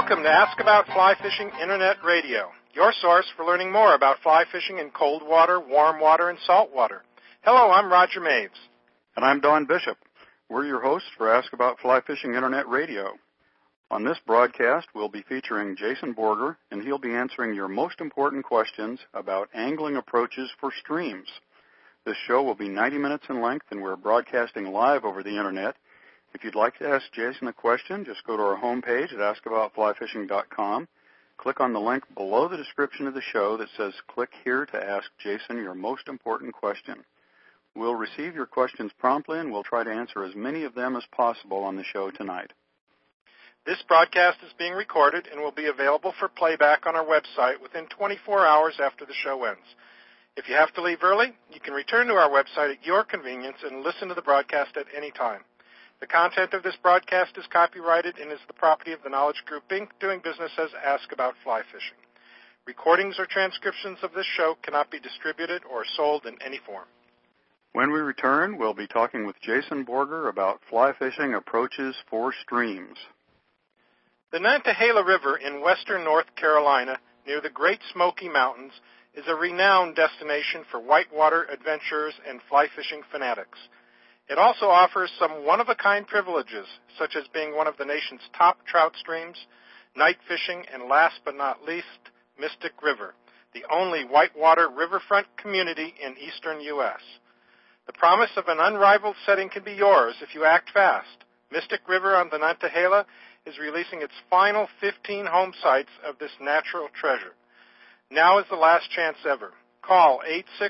Welcome to Ask About Fly Fishing Internet Radio, your source for learning more about fly fishing in cold water, warm water, and salt water. Hello, I'm Roger Maves. And I'm Don Bishop. We're your hosts for Ask About Fly Fishing Internet Radio. On this broadcast, we'll be featuring Jason Borger, and he'll be answering your most important questions about angling approaches for streams. This show will be 90 minutes in length, and we're broadcasting live over the Internet. If you'd like to ask Jason a question, just go to our homepage at askaboutflyfishing.com. Click on the link below the description of the show that says, "Click here to ask Jason your most important question." We'll receive your questions promptly, and we'll try to answer as many of them as possible on the show tonight. This broadcast is being recorded and will be available for playback on our website within 24 hours after the show ends. If you have to leave early, you can return to our website at your convenience and listen to the broadcast at any time. The content of this broadcast is copyrighted and is the property of the Knowledge Group, Inc., doing business as Ask About Fly Fishing. Recordings or transcriptions of this show cannot be distributed or sold in any form. When we return, we'll be talking with Jason Borger about fly fishing approaches for streams. The Nantahala River in western North Carolina, near the Great Smoky Mountains, is a renowned destination for whitewater adventurers and fly fishing fanatics. It also offers some one-of-a-kind privileges, such as being one of the nation's top trout streams, night fishing, and last but not least, Mystic River, the only whitewater riverfront community in eastern U.S. The promise of an unrivaled setting can be yours if you act fast. Mystic River on the Nantahala is releasing its final 15 home sites of this natural treasure. Now is the last chance ever. Call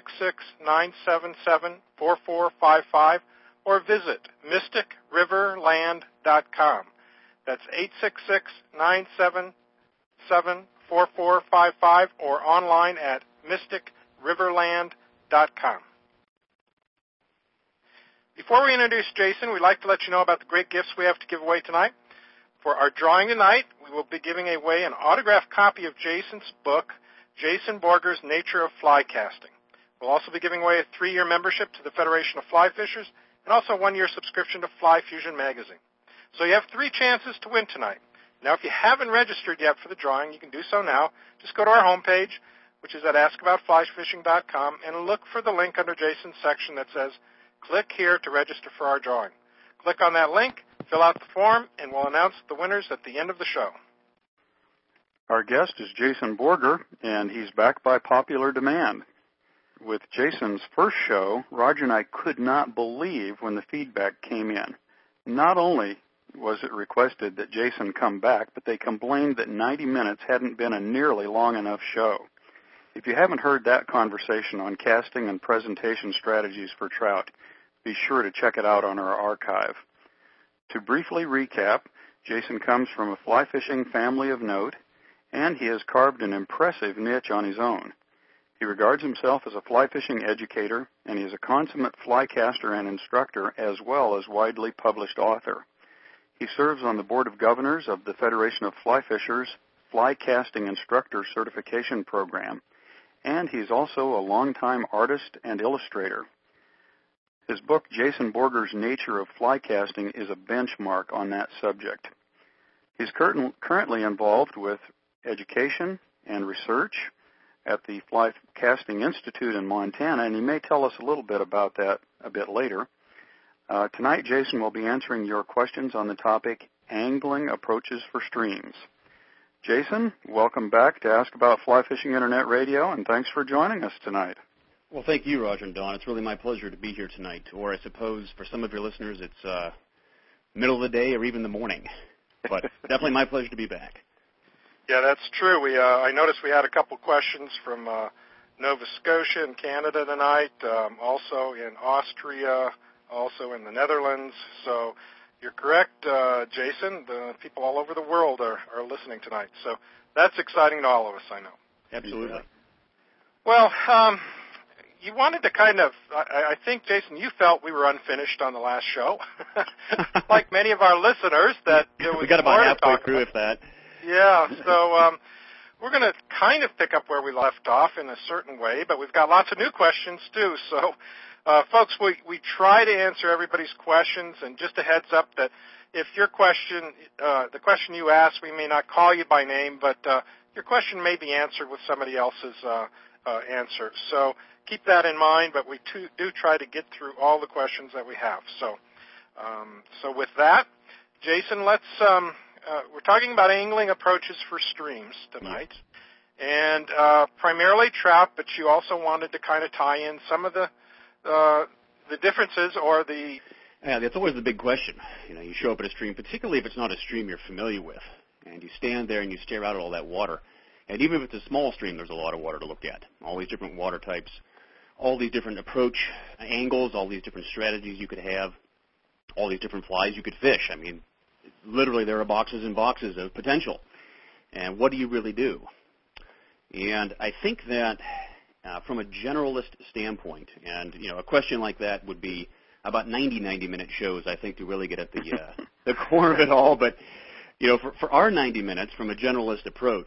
866-977-4455 or visit mysticriverland.com. That's 866-977-4455 or online at mysticriverland.com. Before we introduce Jason, we'd like to let you know about the great gifts we have to give away tonight. For our drawing tonight, we will be giving away an autographed copy of Jason's book, Jason Borger's Nature of Fly Casting. We'll also be giving away a 3-year membership to the Federation of Fly Fishers and also a 1-year subscription to Fly Fusion magazine. So you have 3 chances to win tonight. Now, if you haven't registered yet for the drawing, you can do so now. Just go to our homepage, which is at askaboutflyfishing.com, and look for the link under Jason's section that says, "Click here to register for our drawing." Click on that link, fill out the form, and we'll announce the winners at the end of the show. Our guest is Jason Borger, and he's back by popular demand. With Jason's first show, Roger and I could not believe when the feedback came in. Not only was it requested that Jason come back, but they complained that 90 minutes hadn't been a nearly long enough show. If you haven't heard that conversation on casting and presentation strategies for trout, be sure to check it out on our archive. To briefly recap, Jason comes from a fly fishing family of note, and he has carved an impressive niche on his own. He regards himself as a fly fishing educator, and he is a consummate fly caster and instructor, as well as widely published author. He serves on the Board of Governors of the Federation of Fly Fishers Fly Casting Instructor Certification Program, and he's also a longtime artist and illustrator. His book, Jason Borger's Nature of Fly Casting, is a benchmark on that subject. He's currently involved with education and research at the Fly Casting Institute in Montana, and he may tell us a little bit about that a bit later. Tonight, Jason will be answering your questions on the topic, Angling Approaches for Streams. Jason, welcome back to Ask About Fly Fishing Internet Radio, and thanks for joining us tonight. Well, thank you, Roger and Don. It's really my pleasure to be here tonight, or I suppose for some of your listeners it's middle of the day or even the morning, but definitely my pleasure to be back. Yeah, that's true. I noticed we had a couple questions from Nova Scotia in Canada tonight, also in Austria, also in the Netherlands. So you're correct, Jason. The people all over the world are listening tonight. So that's exciting to all of us, I know. Absolutely. Well, you wanted to kind of, I think, Jason, you felt we were unfinished on the last show. Like many of our listeners, that there was we got about halfway through, about. if that. Yeah, so we're going to kind of pick up where we left off in a certain way, but we've got lots of new questions, too. So Folks, we try to answer everybody's questions, and just a heads up that if your question, the question you ask, we may not call you by name, but your question may be answered with somebody else's answer. So keep that in mind, but we do try to get through all the questions that we have. So with that, Jason, let's we're talking about angling approaches for streams tonight, and primarily trout, but you also wanted to kind of tie in some of the differences or the... Yeah, that's always the big question. You know, you show up at a stream, particularly if it's not a stream you're familiar with, and you stand there and you stare out at all that water. And even if it's a small stream, there's a lot of water to look at. All these different water types, all these different approach angles, all these different strategies you could have, all these different flies you could fish. I mean, literally there are boxes and boxes of potential. And what do you really do? And I think that from a generalist standpoint, and, you know, a question like that would be about 90-minute shows, I think, to really get at the core of it all. But, you know, for our 90 minutes, from a generalist approach,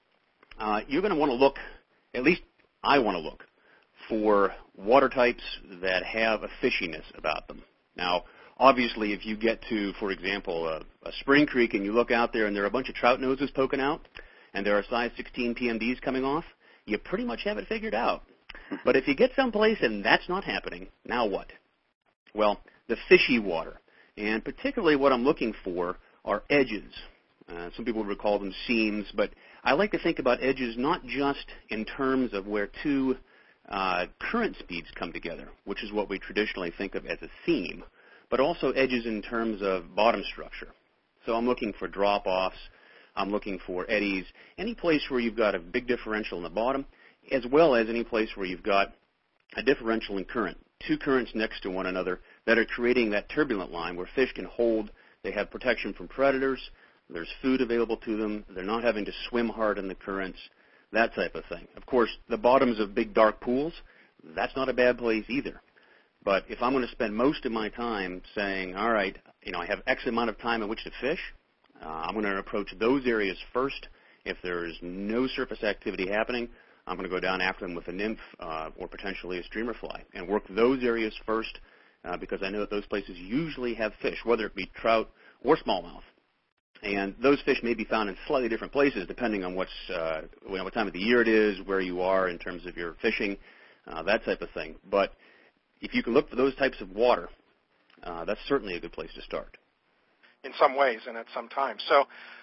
you're going to want to look, at least I want to look, for water types that have a fishiness about them. Now, obviously, if you get to, for example, a spring creek and you look out there and there are a bunch of trout noses poking out and there are size 16 PMDs coming off, you pretty much have it figured out. But if you get someplace and that's not happening, now what? Well, the fishy water, and particularly what I'm looking for are edges. Some people would call them seams, but I like to think about edges not just in terms of where two current speeds come together, which is what we traditionally think of as a seam, but also edges in terms of bottom structure. So I'm looking for drop-offs. I'm looking for eddies, any place where you've got a big differential in the bottom, as well as any place where you've got a differential in current, two currents next to one another that are creating that turbulent line where fish can hold, they have protection from predators, there's food available to them, they're not having to swim hard in the currents, that type of thing. Of course, the bottoms of big dark pools, that's not a bad place either. But if I'm going to spend most of my time saying, all right, you know, I have X amount of time in which to fish, I'm going to approach those areas first. If there's no surface activity happening, I'm going to go down after them with a nymph or potentially a streamer fly and work those areas first because I know that those places usually have fish, whether it be trout or smallmouth. And those fish may be found in slightly different places depending on what time of the year it is, where you are in terms of your fishing, that type of thing. But if you can look for those types of water, that's certainly a good place to start. In some ways and at some time. So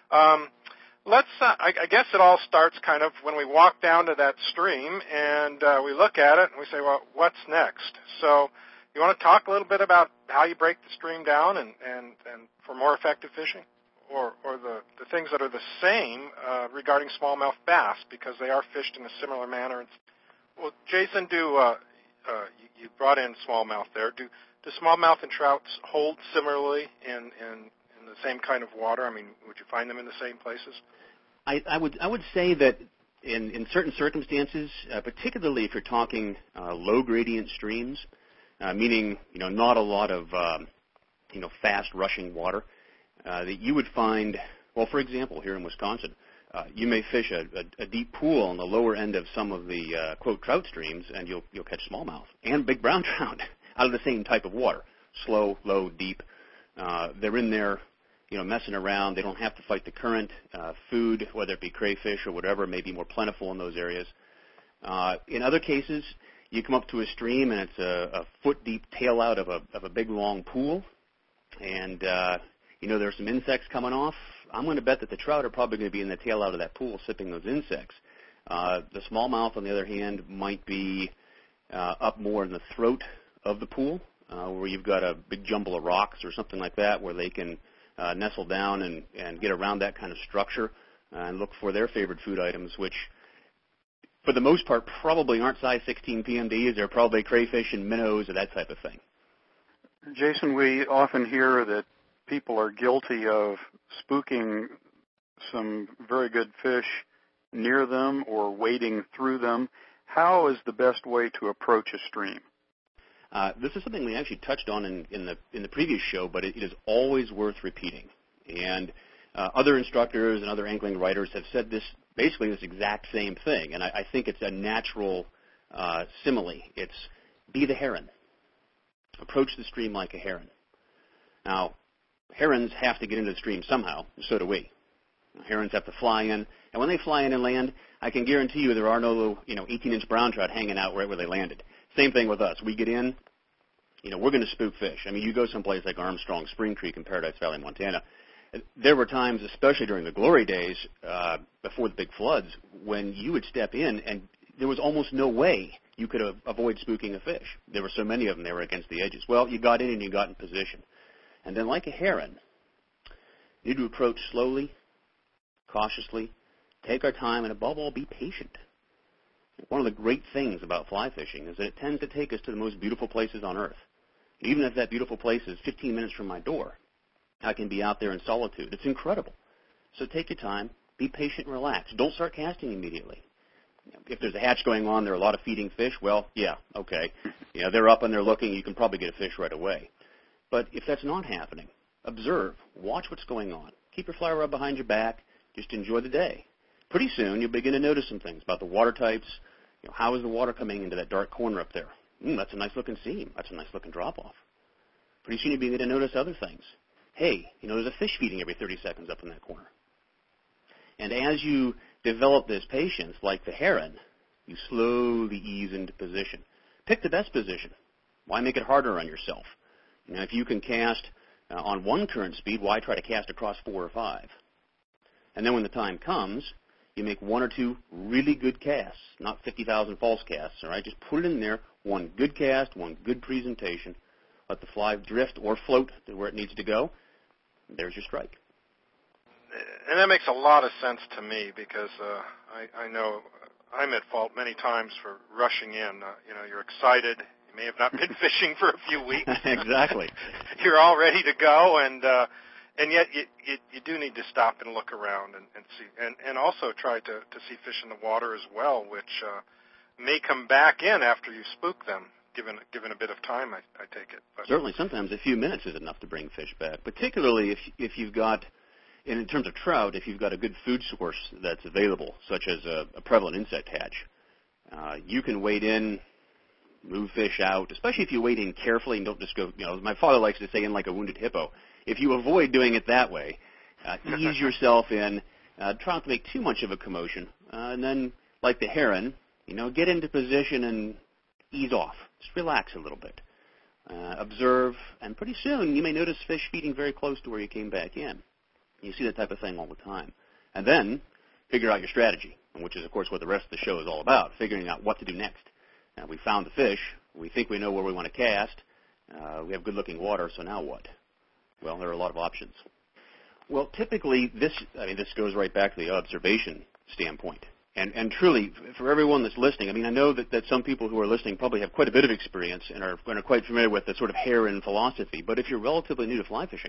let's, I guess it all starts kind of when we walk down to that stream and we look at it and we say, well, what's next? So you want to talk a little bit about how you break the stream down and for more effective fishing? Or the things that are the same regarding smallmouth bass because they are fished in a similar manner. Well, Jason, you brought in smallmouth there. Do smallmouth and trouts hold similarly in the same kind of water? I mean, would you find them in the same places? I would say that in certain circumstances, particularly if you're talking low gradient streams, meaning not a lot of fast rushing water, that you would find. Well, for example, here in Wisconsin, you may fish a deep pool on the lower end of some of the quote trout streams, and you'll catch smallmouth and big brown trout out of the same type of water, slow, low, deep. They're in there, messing around. They don't have to fight the current. Food, whether it be crayfish or whatever, may be more plentiful in those areas. In other cases, you come up to a stream and it's a foot-deep tail out of a big, long pool, and there's some insects coming off. I'm going to bet that the trout are probably going to be in the tail out of that pool sipping those insects. The smallmouth, on the other hand, might be up more in the throat of the pool, where you've got a big jumble of rocks or something like that, where they can nestle down and get around that kind of structure and look for their favorite food items, which, for the most part, probably aren't size 16 PMDs. They're probably crayfish and minnows or that type of thing. Jason, we often hear that people are guilty of spooking some very good fish near them or wading through them. How is the best way to approach a stream? This is something we actually touched on in the previous show, but it is always worth repeating. And other instructors and other angling writers have said this exact same thing, and I think it's a natural simile. It's be the heron. approach the stream like a heron. Now, herons have to get into the stream somehow, and so do we. Herons have to fly in, and when they fly in and land, I can guarantee you there are no 18-inch brown trout hanging out right where they landed. Same thing with us. We get in, we're going to spook fish. I mean, you go someplace like Armstrong Spring Creek in Paradise Valley, Montana. There were times, especially during the glory days, before the big floods, when you would step in and there was almost no way you could avoid spooking a fish. There were so many of them, they were against the edges. Well, you got in and you got in position. And then like a heron, you need to approach slowly, cautiously, take our time, and above all, be patient. One of the great things about fly fishing is that it tends to take us to the most beautiful places on earth. Even if that beautiful place is 15 minutes from my door, I can be out there in solitude. It's incredible. So take your time, be patient and relax. Don't start casting immediately. If there's a hatch going on, there are a lot of feeding fish, well, yeah, okay. They're up and they're looking, you can probably get a fish right away. But if that's not happening, observe, watch what's going on. Keep your fly rod behind your back, just enjoy the day. Pretty soon you'll begin to notice some things about the water types. How is the water coming into that dark corner up there? That's a nice looking seam. That's a nice looking drop off. Pretty soon you begin to notice other things. Hey, there's a fish feeding every 30 seconds up in that corner. And as you develop this patience, like the heron, you slowly ease into position. Pick the best position. Why make it harder on yourself? If you can cast on one current speed, why try to cast across 4 or 5? And then when the time comes, you make 1 or 2 really good casts, not 50,000 false casts, all right? Just put it in there, one good cast, one good presentation, let the fly drift or float to where it needs to go. There's your strike. And that makes a lot of sense to me because I know I'm at fault many times for rushing in. You're excited. You may have not been fishing for a few weeks. Exactly. You're all ready to go, and yet you do need to stop and look around and see, and also try to see fish in the water as well, which may come back in after you spook them. Given a bit of time, I take it. But certainly, sometimes a few minutes is enough to bring fish back, particularly if you've got, and in terms of trout, if you've got a good food source that's available, such as a prevalent insect hatch. You can wade in, move fish out, especially if you wade in carefully and don't just go, as my father likes to say, in like a wounded hippo. If you avoid doing it that way, ease yourself in, try not to make too much of a commotion, and then, like the heron, get into position and ease off. Just relax a little bit. Observe, and pretty soon you may notice fish feeding very close to where you came back in. You see that type of thing all the time. And then figure out your strategy, which is, of course, what the rest of the show is all about, figuring out what to do next. Now, we found the fish. We think we know where we want to cast. We have good-looking water, so now what? Well, there are a lot of options. Well, typically, this goes right back to the observation standpoint. And truly, for everyone that's listening, I know that some people who are listening probably have quite a bit of experience and are quite familiar with the sort of heron philosophy. But if you're relatively new to fly fishing,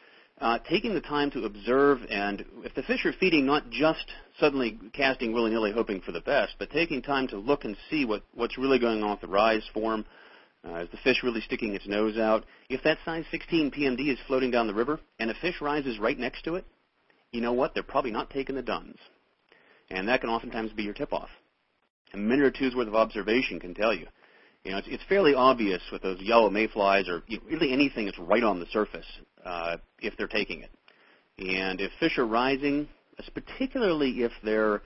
taking the time to observe, and if the fish are feeding, not just suddenly casting willy-nilly hoping for the best, but taking time to look and see what's really going on with the rise form. Is the fish really sticking its nose out? If that size 16 PMD is floating down the river and a fish rises right next to it, you know what? They're probably not taking the duns. And that can oftentimes be your tip-off. A minute or two's worth of observation can tell you. It's fairly obvious with those yellow mayflies or really anything that's right on the surface if they're taking it. And if fish are rising, particularly if they're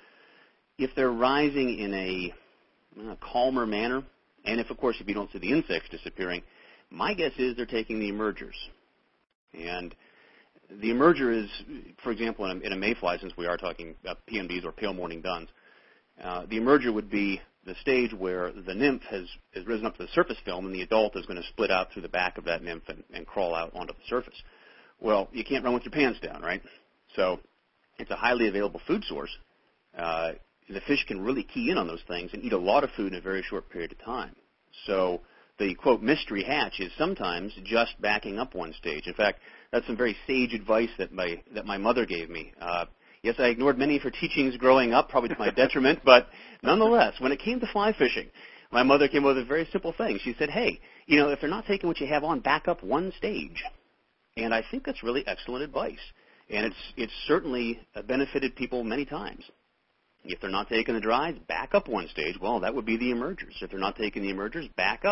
rising in a calmer manner, and if you don't see the insects disappearing, my guess is they're taking the emergers. And the emerger is, for example, in a mayfly, since we are talking PMDs or pale morning duns, the emerger would be the stage where the nymph has risen up to the surface film and the adult is going to split out through the back of that nymph and crawl out onto the surface. Well, you can't run with your pants down, right? So it's a highly available food source. The fish can really key in on those things and eat a lot of food in a very short period of time. So the, quote, mystery hatch is sometimes just backing up one stage. In fact, that's some very sage advice that my mother gave me. Yes, I ignored many of her teachings growing up, probably to my detriment, but nonetheless, when it came to fly fishing, my mother came up with a very simple thing. She said, hey, if they're not taking what you have on, back up one stage. And I think that's really excellent advice. And it's certainly benefited people many times. If they're not taking the dries, back up one stage. Well, that would be the emergers. If they're not taking the emergers, back up.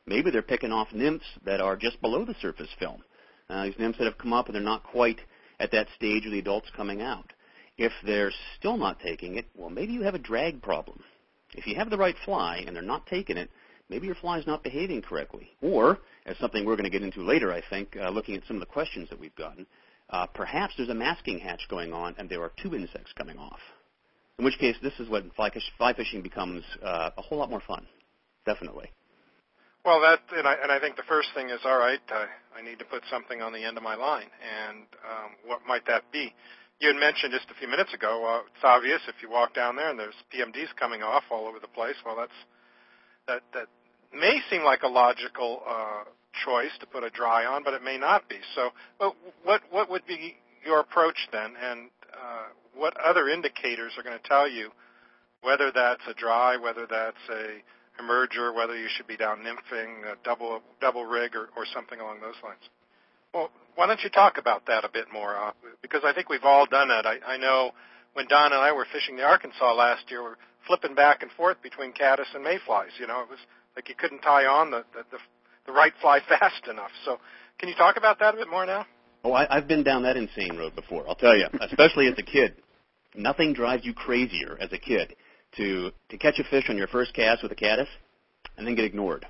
Maybe they're picking off nymphs that are just below the surface film. These nymphs that have come up and they're not quite at that stage of the adults coming out. If they're still not taking it, well, maybe you have a drag problem. If you have the right fly and they're not taking it, maybe your fly is not behaving correctly. Or, as something we're going to get into later, I think, looking at some of the questions that we've gotten, perhaps there's a masking hatch going on and there are two insects coming off. In which case, this is when fly fishing becomes a whole lot more fun, definitely. Well, I think the first thing is, all right, I need to put something on the end of my line, and what might that be? You had mentioned just a few minutes ago, it's obvious if you walk down there and there's PMDs coming off all over the place. Well, that may seem like a logical choice to put a dry on, but it may not be. So, what would be your approach then, and what other indicators are going to tell you whether that's a dry, whether that's a emerger, whether you should be down nymphing, a double rig, or something along those lines? Well, why don't you talk about that a bit more? Because I think we've all done it. I know when Don and I were fishing the Arkansas last year, we're flipping back and forth between caddis and mayflies. You know, it was like you couldn't tie on the right fly fast enough. So can you talk about that a bit more now? Oh, I've been down that insane road before, I'll tell you, especially as a kid. Nothing drives you crazier as a kid to catch a fish on your first cast with a caddis and then get ignored.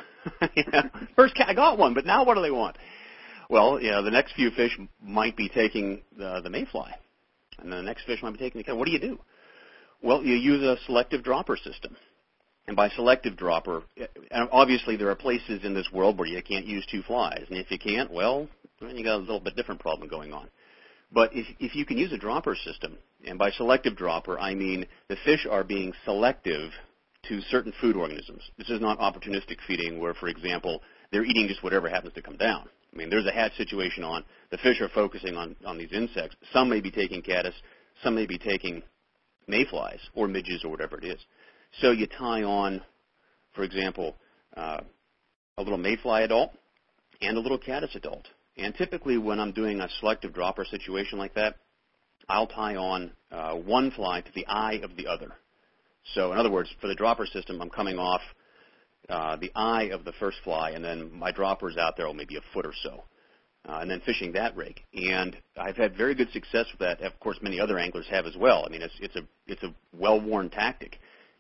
I got one, but now what do they want? Well, the next few fish might be taking the mayfly, and then the next fish might be taking the caddis. What do? Well, you use a selective dropper system. And by selective dropper, obviously there are places in this world where you can't use two flies. And if you can't, well, then you got a little bit different problem going on. But if you can use a dropper system, and by selective dropper, I mean the fish are being selective to certain food organisms. This is not opportunistic feeding where, for example, they're eating just whatever happens to come down. I mean, there's a hatch situation on. The fish are focusing on these insects. Some may be taking caddis. Some may be taking mayflies or midges or whatever it is. So you tie on, for example, a little mayfly adult and a little caddis adult. And typically when I'm doing a selective dropper situation like that, I'll tie on one fly to the eye of the other. So in other words, for the dropper system, I'm coming off the eye of the first fly, and then my dropper's out there, maybe a foot or so, and then fishing that rig. And I've had very good success with that. Of course, many other anglers have as well. I mean, it's a well-worn tactic.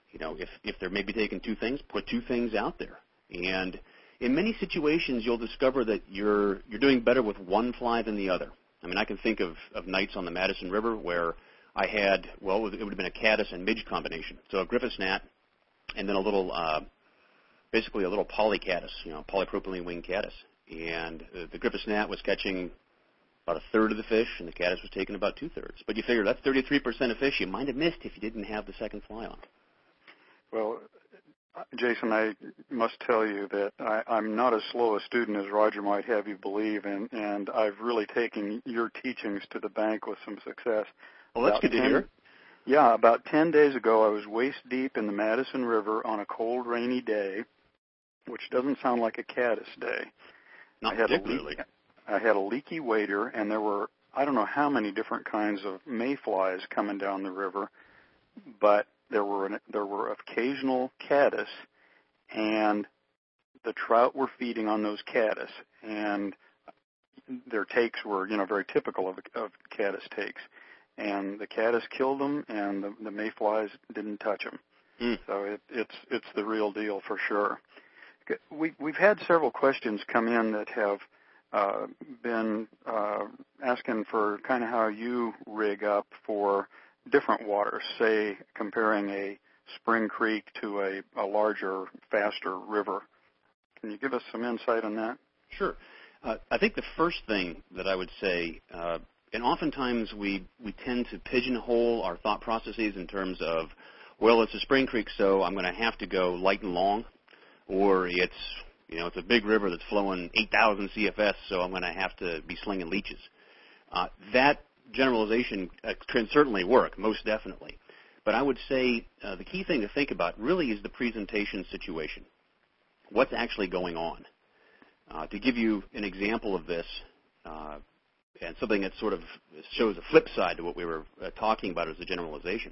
If they're maybe taking two things, put two things out there. And in many situations, you'll discover that you're doing better with one fly than the other. I mean, I can think of nights on the Madison River where I had, it would have been a caddis and midge combination. So a Griffith's gnat and then a little, basically a little polycaddis, polypropylene wing caddis. And the Griffith's gnat was catching about a third of the fish, and the caddis was taking about two-thirds. But you figure that's 33% of fish you might have missed if you didn't have the second fly on. Well, Jason, I must tell you that I'm not as slow a student as Roger might have you believe, and I've really taken your teachings to the bank with some success. Well, that's good to hear. Yeah, about 10 days ago, I was waist deep in the Madison River on a cold, rainy day, which doesn't sound like a caddis day. Not particularly. I had a leaky wader, and there were, I don't know how many different kinds of mayflies coming down the river, but there were occasional caddis, and the trout were feeding on those caddis, and their takes were, very typical of caddis takes. And the caddis killed them, and the mayflies didn't touch them. So it's the real deal for sure. We've had several questions come in that have been asking for kind of how you rig up for different waters, say comparing a spring creek to a larger, faster river. Can you give us some insight on that? Sure. I think the first thing that I would say, and oftentimes we tend to pigeonhole our thought processes in terms of, well, it's a spring creek, so I'm going to have to go light and long, or it's a big river that's flowing 8,000 CFS, so I'm going to have to be slinging leeches. That generalization can certainly work, most definitely. But I would say the key thing to think about really is the presentation situation. What's actually going on? To give you an example of this, and something that sort of shows a flip side to what we were talking about as a generalization,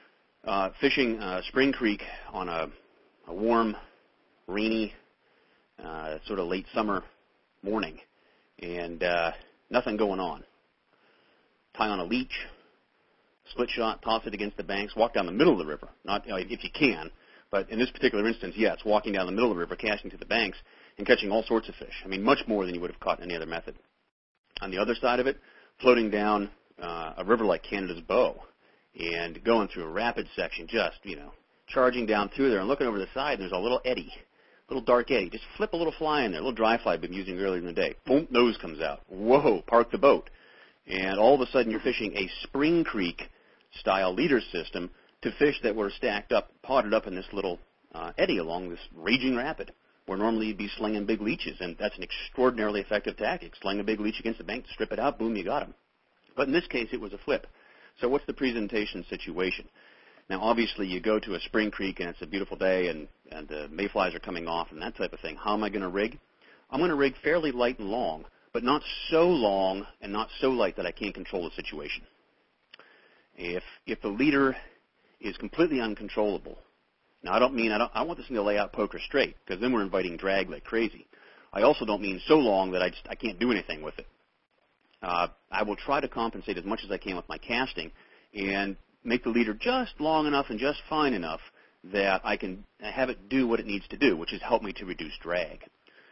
fishing Spring Creek on a warm, rainy sort of late summer morning, and nothing going on. Tie on a leech, split shot, toss it against the banks, walk down the middle of the river. Not if you can, but in this particular instance, yes, walking down the middle of the river, casting to the banks, and catching all sorts of fish. I mean, much more than you would have caught in any other method. On the other side of it, floating down a river like Canada's Bow and going through a rapid section, just, charging down through there and looking over the side, and there's a little eddy, little dark eddy. Just flip a little fly in there, a little dry fly I've been using earlier in the day. Boom, nose comes out. Whoa, park the boat. And all of a sudden you're fishing a Spring Creek-style leader system to fish that were stacked up, potted up in this little eddy along this raging rapid, where normally you'd be slinging big leeches, and that's an extraordinarily effective tactic. Sling a big leech against the bank, strip it out, boom, you got him. But in this case, it was a flip. So what's the presentation situation? Now, obviously, you go to a Spring Creek, and it's a beautiful day, and the mayflies are coming off and that type of thing. How am I going to rig? I'm going to rig fairly light and long, but not so long and not so light that I can't control the situation. If the leader is completely uncontrollable, now I don't want this thing to lay out poker straight, because then we're inviting drag like crazy. I also don't mean so long that I can't do anything with it. I will try to compensate as much as I can with my casting and make the leader just long enough and just fine enough that I can have it do what it needs to do, which is help me to reduce drag.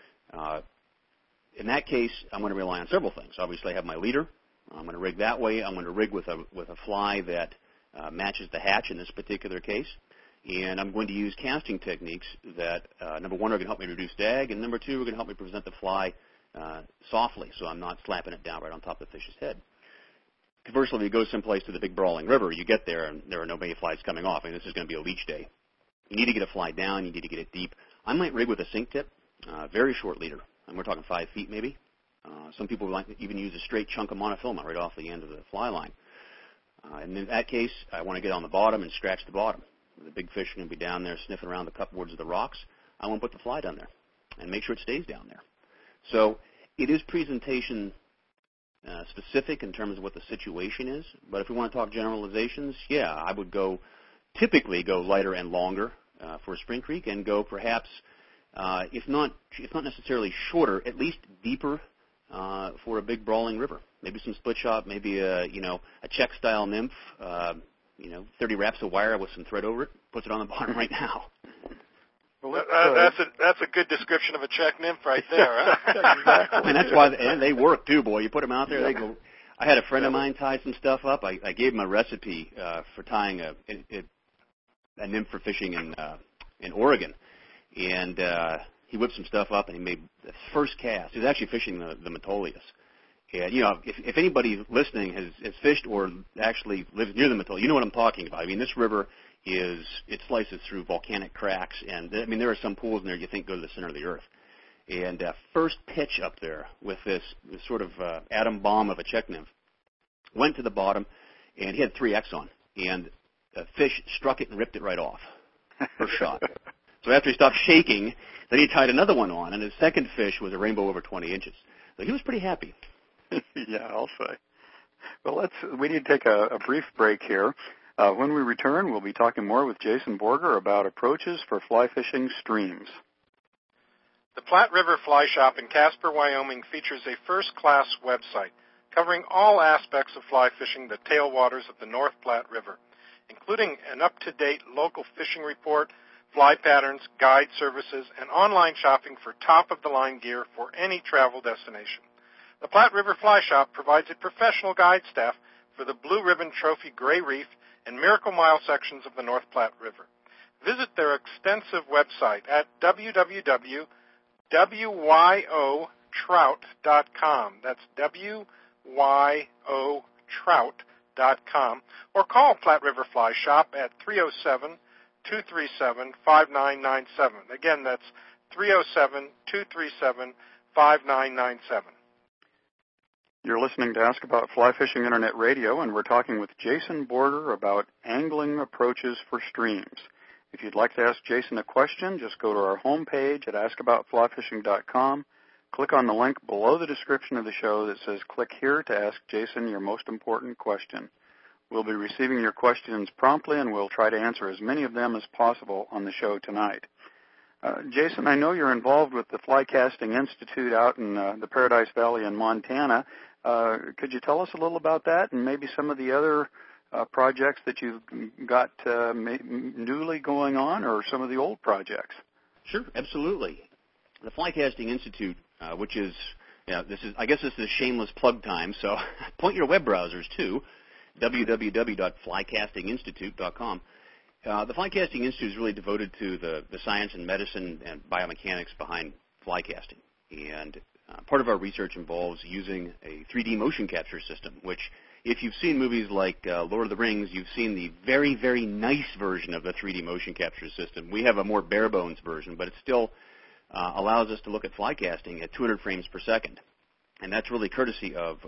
In that case, I'm going to rely on several things. Obviously, I have my leader. I'm going to rig that way. I'm going to rig with a fly that matches the hatch in this particular case. And I'm going to use casting techniques that, number one, are going to help me reduce drag, and number two, are going to help me present the fly softly, so I'm not slapping it down right on top of the fish's head. Conversely, if you go someplace to the big brawling river, you get there and there are no mayflies coming off. I mean, this is going to be a leech day. You need to get a fly down. You need to get it deep. I might rig with a sink tip, very short leader. And we're talking 5 feet maybe. Some people like to even use a straight chunk of monofilament right off the end of the fly line. And in that case, I want to get on the bottom and scratch the bottom. The big fish are going to be down there sniffing around the cupboards of the rocks. I want to put the fly down there and make sure it stays down there. So it is presentation specific in terms of what the situation is. But if we want to talk generalizations, yeah, I would typically go lighter and longer for Spring Creek, and go perhaps, if not necessarily shorter, at least deeper for a big brawling river. Maybe some split shot, maybe a check style nymph, 30 wraps of wire with some thread over it, puts it on the bottom right now. Well, that's a good description of a check nymph right there. Huh? Exactly. And that's why they work too, boy. You put them out there, they go. I had a friend of mine tie some stuff up. I gave him a recipe for tying a nymph for fishing in Oregon, and he whipped some stuff up and he made the first cast. He was actually fishing the Metolius. And, if anybody listening has fished or actually lives near the Metolius, you know what I'm talking about. I mean, this river it slices through volcanic cracks, and, I mean, there are some pools in there you think go to the center of the earth. And first pitch up there with this sort of atom bomb of a check nymph, went to the bottom, and he had 3X on, and a fish struck it and ripped it right off. First shot. So after he stopped shaking, then he tied another one on, and his second fish was a rainbow over 20 inches. So he was pretty happy. Yeah, I'll say. Well, we need to take a brief break here. When we return, we'll be talking more with Jason Borger about approaches for fly fishing streams. The Platte River Fly Shop in Casper, Wyoming features a first-class website covering all aspects of fly fishing the tailwaters of the North Platte River, including an up-to-date local fishing report, fly patterns, guide services, and online shopping for top-of-the-line gear for any travel destination. The Platte River Fly Shop provides a professional guide staff for the Blue Ribbon Trophy Gray Reef and Miracle Mile sections of the North Platte River. Visit their extensive website at www.wyotrout.com. That's wyotrout.com. Or call Platte River Fly Shop at 307-237-5997. Again, that's 307-237-5997. You're listening to Ask About Fly Fishing Internet Radio, and we're talking with Jason Borger about angling approaches for streams. If you'd like to ask Jason a question, just go to our homepage at askaboutflyfishing.com, click on the link below the description of the show that says click here to ask Jason your most important question. We'll be receiving your questions promptly, and we'll try to answer as many of them as possible on the show tonight. Jason, I know you're involved with the Fly Casting Institute out in the Paradise Valley in Montana. Could you tell us a little about that and maybe some of the other projects that you've got newly going on, or some of the old projects? Sure, absolutely. The Fly Casting Institute, which is, I guess this is shameless plug time, so point your web browsers to www.flycastinginstitute.com. The Fly Casting Institute is really devoted to the science and medicine and biomechanics behind fly casting. And part of our research involves using a 3D motion capture system, which, if you've seen movies like Lord of the Rings, you've seen the very, very nice version of the 3D motion capture system. We have a more bare-bones version, but it still allows us to look at fly casting at 200 frames per second. And that's really courtesy of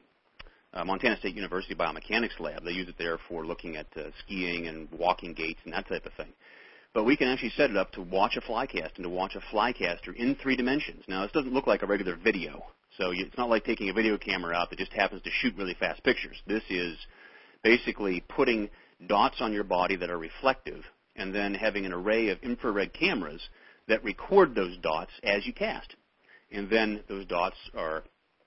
Montana State University Biomechanics Lab. They use it there for looking at skiing and walking gaits and that type of thing. But we can actually set it up to watch a fly cast and to watch a fly caster in 3 dimensions. Now, this doesn't look like a regular video. So it's not like taking a video camera out that just happens to shoot really fast pictures. This is basically putting dots on your body that are reflective and then having an array of infrared cameras that record those dots as you cast. And then those dots are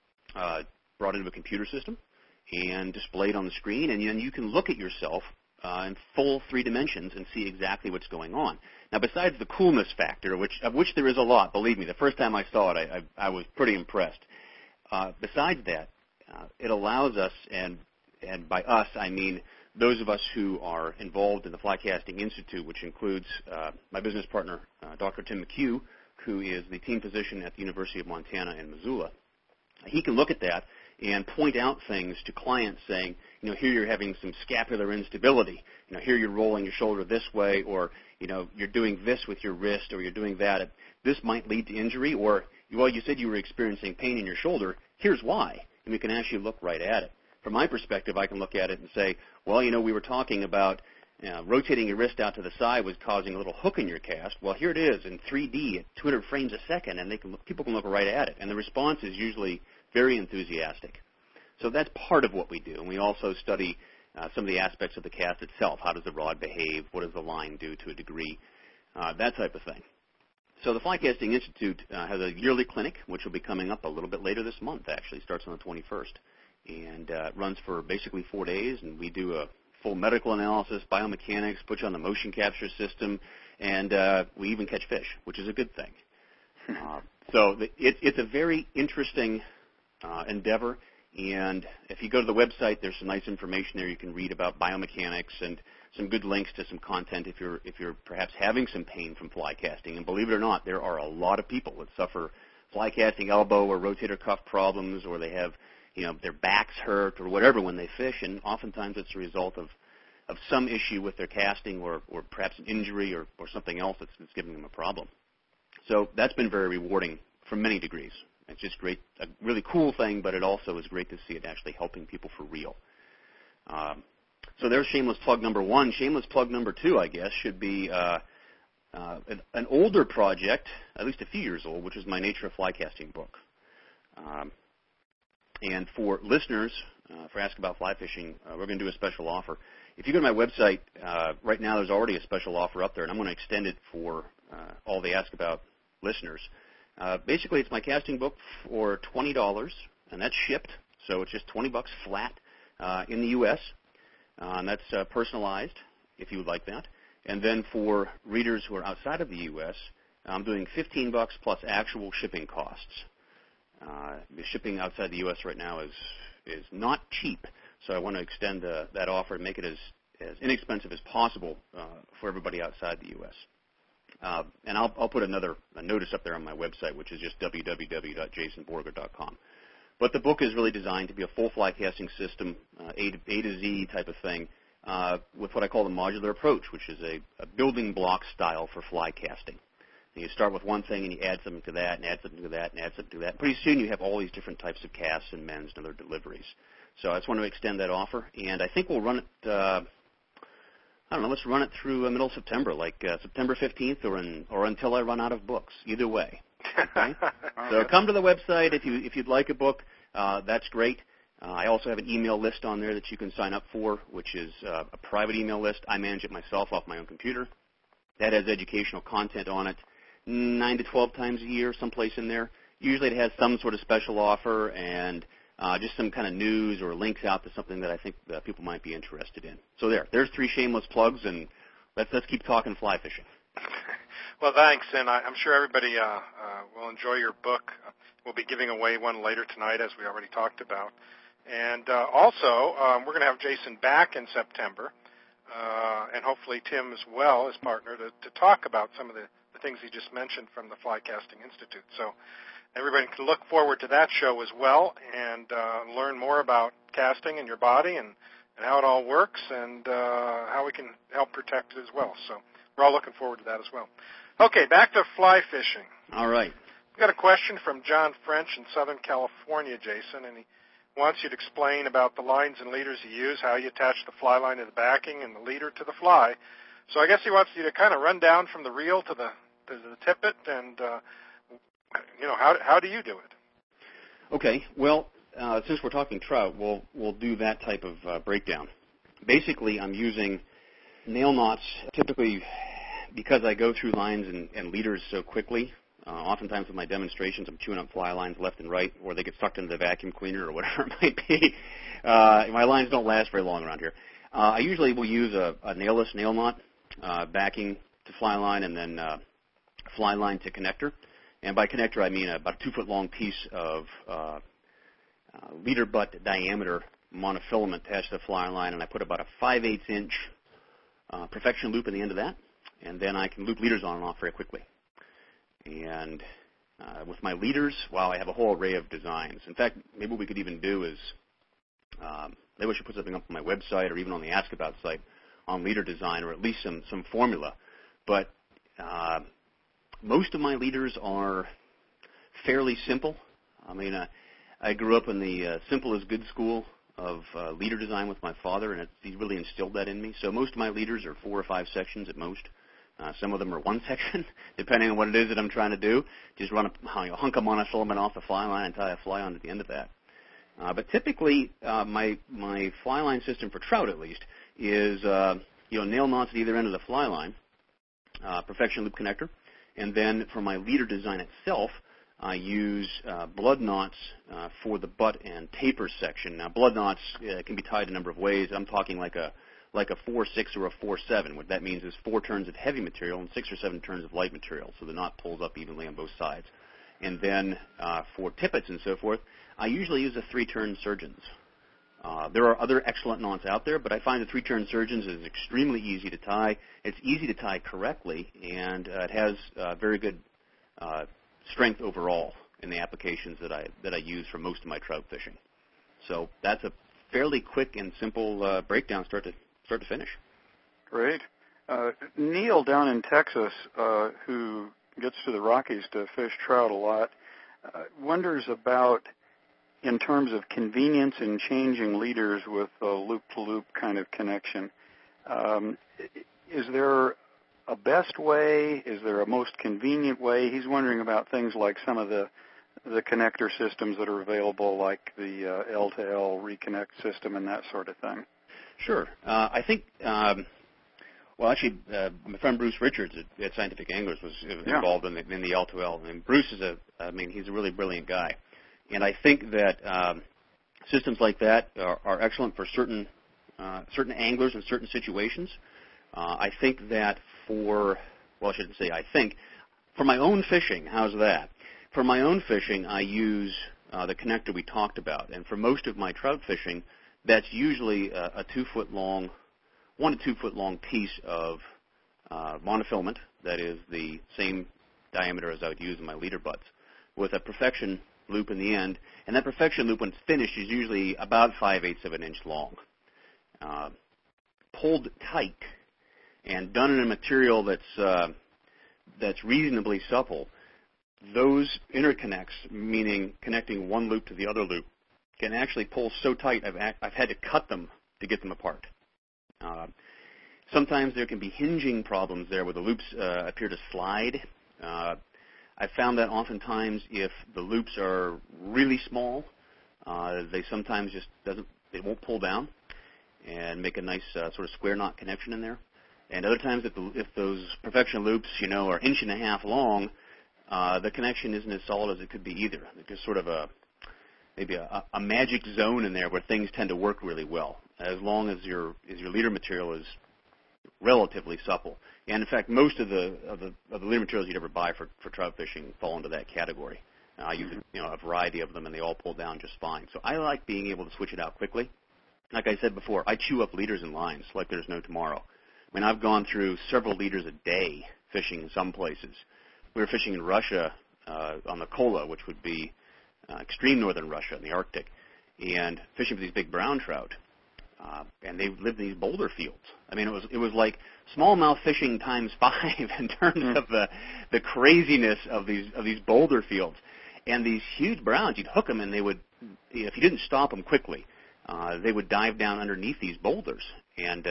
brought into a computer system and displayed on the screen, and then you can look at yourself in full 3 dimensions and see exactly what's going on. Now, besides the coolness factor, of which there is a lot, believe me, the first time I saw it, I was pretty impressed. Besides that, it allows us, and by us I mean those of us who are involved in the Fly Casting Institute, which includes my business partner, Dr. Tim McHugh, who is the team physician at the University of Montana in Missoula. He can look at that and point out things to clients saying, here you're having some scapular instability. Here you're rolling your shoulder this way, or, you're doing this with your wrist, or you're doing that. This might lead to injury, or, well, you said you were experiencing pain in your shoulder. Here's why. And we can actually look right at it. From my perspective, I can look at it and say, well, we were talking about rotating your wrist out to the side was causing a little hook in your cast. Well, here it is in 3D at 200 frames a second, and people can look right at it. And the response is usually very enthusiastic. So that's part of what we do. And we also study some of the aspects of the cast itself. How does the rod behave? What does the line do to a degree? That type of thing. So the Fly Casting Institute has a yearly clinic, which will be coming up a little bit later this month, actually. It starts on the 21st. And runs for basically 4 days. And we do a full medical analysis, biomechanics, put you on the motion capture system, and we even catch fish, which is a good thing. So it's a very interesting endeavor, and if you go to the website, there's some nice information there. You can read about biomechanics and some good links to some content if you're perhaps having some pain from fly casting. And believe it or not, there are a lot of people that suffer fly casting elbow or rotator cuff problems, or they have their backs hurt or whatever when they fish, and oftentimes it's a result of some issue with their casting or perhaps an injury or something else that's giving them a problem. So that's been very rewarding from many degrees. It's just great, a really cool thing, but it also is great to see it actually helping people for real. So there's shameless plug number 1. Shameless plug number 2, I guess, should be an older project, at least a few years old, which is my Nature of Fly Casting book. And for listeners, for Ask About Fly Fishing, we're going to do a special offer. If you go to my website, right now there's already a special offer up there, and I'm going to extend it for all the Ask About listeners. Basically, it's my casting book for $20, and that's shipped, so it's just $20 flat in the U.S., and that's personalized, if you would like that. And then for readers who are outside of the U.S., I'm doing $15 plus actual shipping costs. The shipping outside the U.S. right now is not cheap, so I want to extend that offer and make it as inexpensive as possible for everybody outside the U.S. And I'll put a notice up there on my website, which is just www.jasonborger.com. But the book is really designed to be a full fly casting system, A to Z type of thing, with what I call the modular approach, which is a building block style for fly casting. And you start with one thing and you add something to that and add something to that and add something to that. Pretty soon you have all these different types of casts and mends and other deliveries. So I just want to extend that offer, and I think we'll run it, let's run it through middle of September, like September 15th or until I run out of books, either way. Okay? So come to the website if you'd like a book. That's great. I also have an email list on there that you can sign up for, which is a private email list. I manage it myself off my own computer. That has educational content on it. 9 to 12 times a year, someplace in there. Usually it has some sort of special offer and just some kind of news or links out to something that I think that people might be interested in. So there's 3 shameless plugs, and let's keep talking fly fishing. Well, thanks, and I'm sure everybody will enjoy your book. We'll be giving away one later tonight, as we already talked about. And also, we're going to have Jason back in September, and hopefully Tim as well, his partner, to talk about some of the things he just mentioned from the Fly Casting Institute. So everybody can look forward to that show as well and learn more about casting and your body and how it all works and how we can help protect it as well. So we're all looking forward to that as well. Okay, back to fly fishing. All right. We've got a question from John French in Southern California, Jason, and he wants you to explain about the lines and leaders you use, how you attach the fly line to the backing and the leader to the fly. So I guess he wants you to kind of run down from the reel to the tippet, and how do you do it? Okay. Well, since we're talking trout, we'll do that type of breakdown. Basically, I'm using nail knots, typically because I go through lines and leaders so quickly. Oftentimes with my demonstrations, I'm chewing up fly lines left and right, or they get sucked into the vacuum cleaner or whatever it might be. My lines don't last very long around here. I usually will use a nailless nail knot, backing to fly line, and then fly line to connector. And by connector, I mean about a 2-foot-long piece of leader butt diameter monofilament attached to the fly line, and I put about a 5/8-inch perfection loop in the end of that, and then I can loop leaders on and off very quickly. And with my leaders, wow, I have a whole array of designs. In fact, maybe what we could even do is, maybe we should put something up on my website or even on the Ask About site on leader design, or at least some formula. But most of my leaders are fairly simple. I mean, I grew up in the simple is good school of leader design with my father, and he really instilled that in me. So most of my leaders are 4 or 5 sections at most. Some of them are 1 section, depending on what it is that I'm trying to do. Just run a hunk of monofilament off the fly line and tie a fly on at the end of that. But typically, my fly line system for trout, at least, is nail knots at either end of the fly line, perfection loop connector, and then for my leader design itself, I use blood knots for the butt and taper section. Now, blood knots can be tied a number of ways. I'm talking like a 4-6 or a 4-7. What that means is 4 turns of heavy material and 6 or 7 turns of light material, so the knot pulls up evenly on both sides. And then for tippets and so forth, I usually use a 3-turn Surgeons. There are other excellent knots out there, but I find the 3-turn Surgeons is extremely easy to tie. It's easy to tie correctly, and it has very good strength overall in the applications that I use for most of my trout fishing. So that's a fairly quick and simple breakdown, start to finish. Great. Neil down in Texas, who gets to the Rockies to fish trout a lot, wonders about, in terms of convenience in changing leaders with a loop-to-loop kind of connection. Is there a best way? Is there a most convenient way? He's wondering about things like some of the connector systems that are available, like the L-to-L reconnect system and that sort of thing. Sure. I think, my friend Bruce Richards at Scientific Anglers was involved in the L2L. And Bruce he's a really brilliant guy. And I think that systems like that are excellent for certain anglers in certain situations. I think that for my own fishing, how's that? For my own fishing, I use the connector we talked about. And for most of my trout fishing, that's usually a 2-foot-long, 1 to 2-foot-long piece of monofilament that is the same diameter as I would use in my leader butts, with a perfection loop in the end. And that perfection loop, when it's finished, is usually about 5/8 of an inch long. Pulled tight and done in a material that's reasonably supple, those interconnects, meaning connecting one loop to the other loop, can actually pull so tight I've had to cut them to get them apart. Sometimes there can be hinging problems there where the loops appear to slide. I've found that oftentimes if the loops are really small, they sometimes they won't pull down and make a nice sort of square knot connection in there. And other times, if those perfection loops, are 1.5 inches long, the connection isn't as solid as it could be either. There's sort of maybe a magic zone in there where things tend to work really well, as long as your leader material is relatively supple. And in fact, most of the leader materials you'd ever buy for trout fishing fall into that category. I use a variety of them, and they all pull down just fine. So I like being able to switch it out quickly. Like I said before, I chew up leaders and lines like there's no tomorrow. I mean, I've gone through several leaders a day fishing in some places. We were fishing in Russia on the Kola, which would be extreme northern Russia in the Arctic, and fishing for these big brown trout. And they lived in these boulder fields. I mean, it was like smallmouth fishing times 5 in terms of the craziness of these boulder fields. And these huge browns, you'd hook them, and they would, if you didn't stop them quickly, they would dive down underneath these boulders. And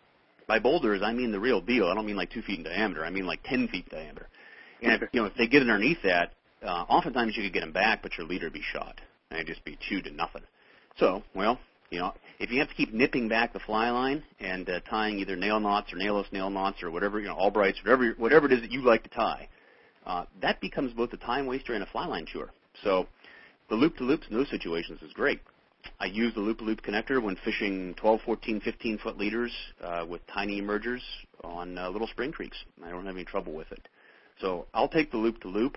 by boulders, I mean the real deal. I don't mean like 2 feet in diameter. I mean like 10 feet in diameter. And if they get underneath that, oftentimes you could get them back, but your leader would be shot, and it'd just be chewed to nothing. So, well, if you have to keep nipping back the fly line and tying either nail knots or nailless nail knots or whatever, Albrights, whatever it is that you like to tie, that becomes both a time waster and a fly line chewer. So the loop-to-loops in those situations is great. I use the loop-to-loop connector when fishing 12, 14, 15-foot leaders with tiny emergers on little spring creeks. I don't have any trouble with it. So I'll take the loop-to-loop.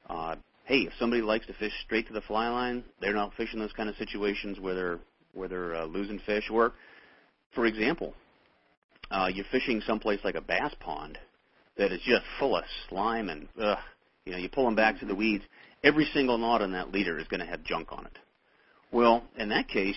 Hey, if somebody likes to fish straight to the fly line, they're not fishing those kind of situations where they're losing fish. Or, for example, you're fishing someplace like a bass pond that is just full of slime and, you pull them back to the weeds. Every single knot on that leader is going to have junk on it. Well, in that case,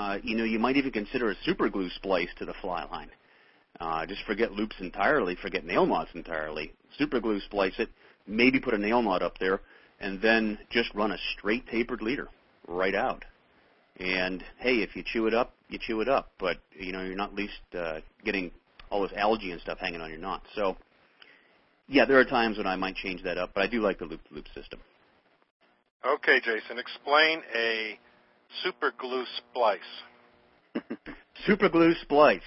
you might even consider a super glue splice to the fly line. Just forget loops entirely, forget nail knots entirely. Super glue splice it, maybe put a nail knot up there, and then just run a straight tapered leader right out. And, hey, if you chew it up, you chew it up. But, you're not at least getting all this algae and stuff hanging on your knot. So, yeah, there are times when I might change that up, but I do like the loop-to-loop system. Okay, Jason, explain a super glue splice. Super glue splice.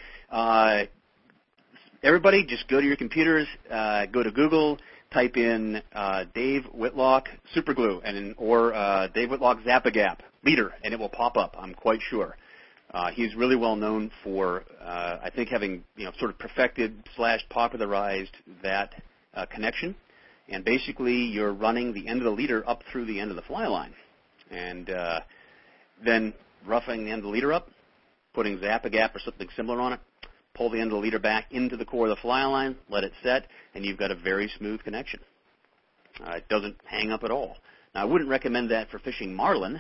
Everybody, just go to your computers, go to Google, type in Dave Whitlock super glue, or Dave Whitlock Zap-A-Gap leader, and it will pop up, I'm quite sure. He's really well known for, I think, having sort of perfected / popularized that connection. And basically, you're running the end of the leader up through the end of the fly line, and then roughing the end of the leader up, putting Zap-A-Gap or something similar on it, pull the end of the leader back into the core of the fly line, let it set, and you've got a very smooth connection. It doesn't hang up at all. Now, I wouldn't recommend that for fishing marlin,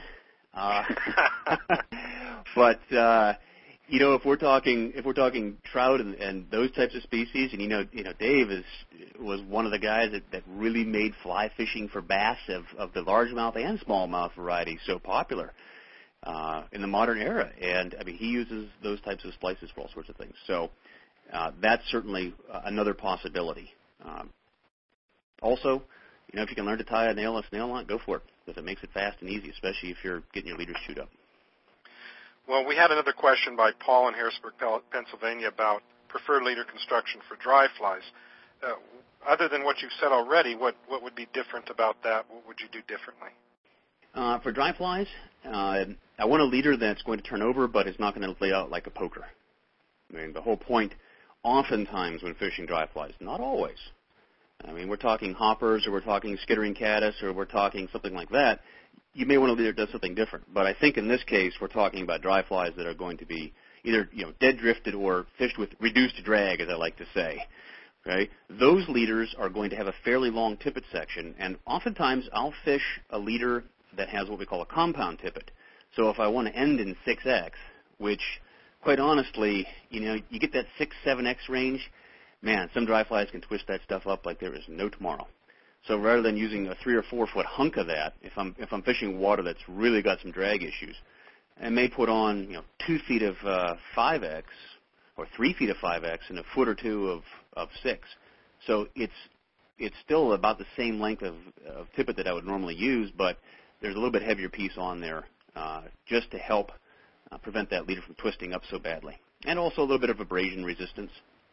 but if we're talking trout and those types of species, and Dave was one of the guys that really made fly fishing for bass of the largemouth and smallmouth variety so popular in the modern era. And I mean, he uses those types of splices for all sorts of things. So that's certainly another possibility. Also, if you can learn to tie a nailless nail knot, go for it, because it makes it fast and easy, especially if you're getting your leaders chewed up. Well, we had another question by Paul in Harrisburg, Pennsylvania, about preferred leader construction for dry flies. Other than what you've said already, what would be different about that? What would you do differently? For dry flies, I want a leader that's going to turn over, but is not going to lay out like a poker. I mean, the whole point, oftentimes when fishing dry flies, not always. I mean, we're talking hoppers, or we're talking skittering caddis, or we're talking something like that. You may want a leader that does something different. But I think in this case, we're talking about dry flies that are going to be either dead drifted or fished with reduced drag, as I like to say. Okay? Those leaders are going to have a fairly long tippet section, and oftentimes I'll fish a leader that has what we call a compound tippet. So if I want to end in 6X, which, quite honestly, you get that 6, 7X range, man, some dry flies can twist that stuff up like there is no tomorrow. So rather than using a 3 or 4 foot hunk of that, if I'm fishing water that's really got some drag issues, I may put on 2 feet of 5X or 3 feet of 5X and a foot or 2 of 6. So it's still about the same length of tippet that I would normally use, but there's a little bit heavier piece on there just to help prevent that leader from twisting up so badly, and also a little bit of abrasion resistance.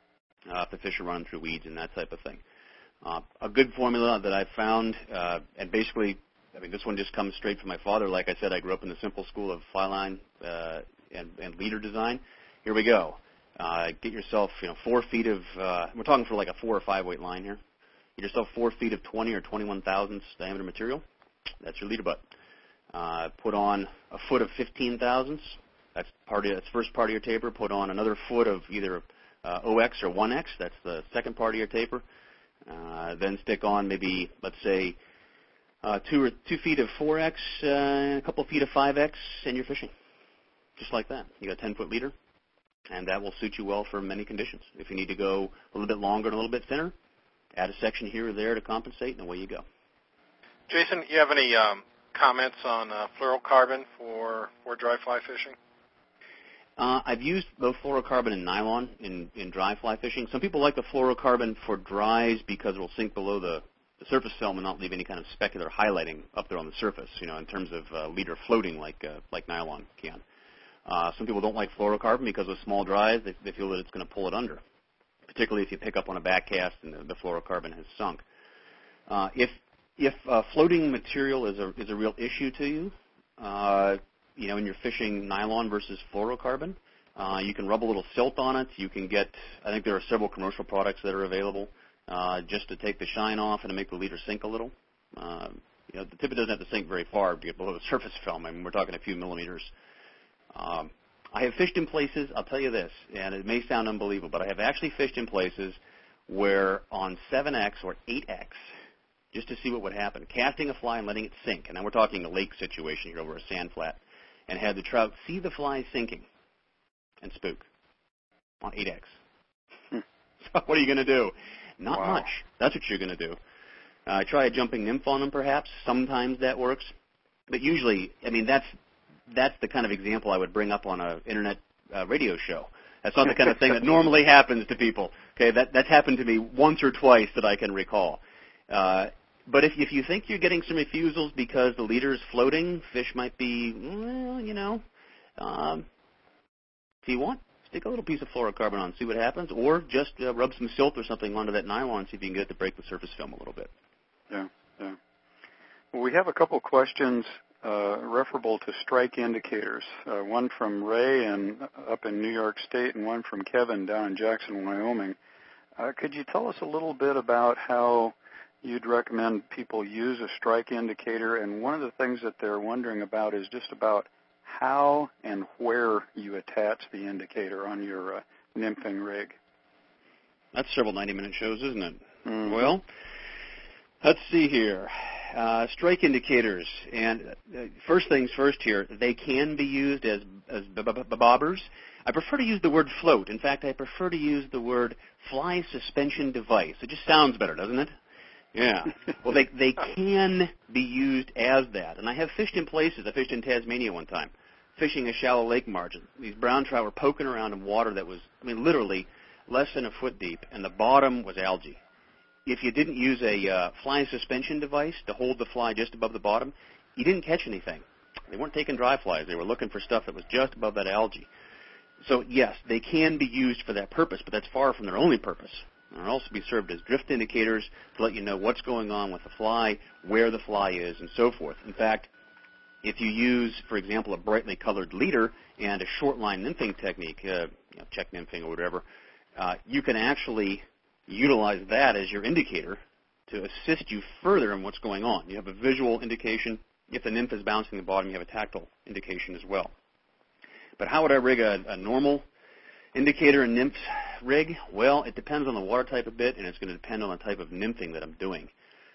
if the fish are running through weeds and that type of thing. A good formula that I've found, and basically, I mean, this one just comes straight from my father. Like I said, I grew up in the simple school of fly line and leader design. Here we go. Get yourself, 4 feet of, we're talking for like a 4 or 5 weight line here. Get yourself 4 feet of 20 or 21 thousandths diameter material. That's your leader butt. Put on a foot of 15 thousandths. That's first part of your taper. Put on another foot of either OX or 1X. That's the second part of your taper. Then stick on maybe, let's say, 2 feet of 4X, a couple feet of 5X, and you're fishing. Just like that. You got a 10-foot leader, and that will suit you well for many conditions. If you need to go a little bit longer and a little bit thinner, add a section here or there to compensate, and away you go. Jason, do you have any comments on fluorocarbon for dry fly fishing? I've used both fluorocarbon and nylon in dry fly fishing. Some people like the fluorocarbon for dries because it will sink below the surface film and not leave any kind of specular highlighting up there on the surface, in terms of leader floating like nylon can. Some people don't like fluorocarbon because with small dries, they feel that it's going to pull it under, particularly if you pick up on a back cast and the fluorocarbon has sunk. If floating material is a real issue to you, and you're fishing nylon versus fluorocarbon, you can rub a little silt on it. You can get, I think there are several commercial products that are available just to take the shine off and to make the leader sink a little. The tippet doesn't have to sink very far to get below the surface film. I mean, we're talking a few millimeters. I have fished in places, I'll tell you this, and it may sound unbelievable, but I have actually fished in places where on 7X or 8X, just to see what would happen, casting a fly and letting it sink, and now we're talking a lake situation here over a sand flat, and had the trout see the fly sinking and spook on 8X. So what are you going to do? Not much. That's what you're going to do. Try a jumping nymph on them, perhaps. Sometimes that works. But usually, I mean, that's the kind of example I would bring up on an internet radio show. That's not the kind of thing that normally happens to people. Okay, that's happened to me once or twice that I can recall. But if you think you're getting some refusals because the leader is floating, fish might be, if you want, stick a little piece of fluorocarbon on, see what happens, or just rub some silt or something onto that nylon, see if you can get it to break the surface film a little bit. Yeah. Well, we have a couple questions referable to strike indicators. One from Ray up in New York State, and one from Kevin down in Jackson, Wyoming. Could you tell us a little bit about how you'd recommend people use a strike indicator? And one of the things that they're wondering about is just about how and where you attach the indicator on your nymphing rig. That's several 90-minute shows, isn't it? Mm-hmm. Well, let's see here. Strike indicators. And first things first here, they can be used as bobbers. I prefer to use the word float. In fact, I prefer to use the word fly suspension device. It just sounds better, doesn't it? Yeah. Well, they can be used as that. And I have fished in places. I fished in Tasmania one time, fishing a shallow lake margin. These brown trout were poking around in water that was, literally less than a foot deep, and the bottom was algae. If you didn't use a fly suspension device to hold the fly just above the bottom, you didn't catch anything. They weren't taking dry flies. They were looking for stuff that was just above that algae. So, yes, they can be used for that purpose, but that's far from their only purpose. They'll also be served as drift indicators to let you know what's going on with the fly, where the fly is, and so forth. In fact, if you use, for example, a brightly colored leader and a short line nymphing technique, check nymphing or whatever, you can actually utilize that as your indicator to assist you further in what's going on. You have a visual indication. If the nymph is bouncing the bottom, you have a tactile indication as well. But how would I rig a normal indicator and nymph rig? Well, it depends on the water type a bit, and it's going to depend on the type of nymphing that I'm doing.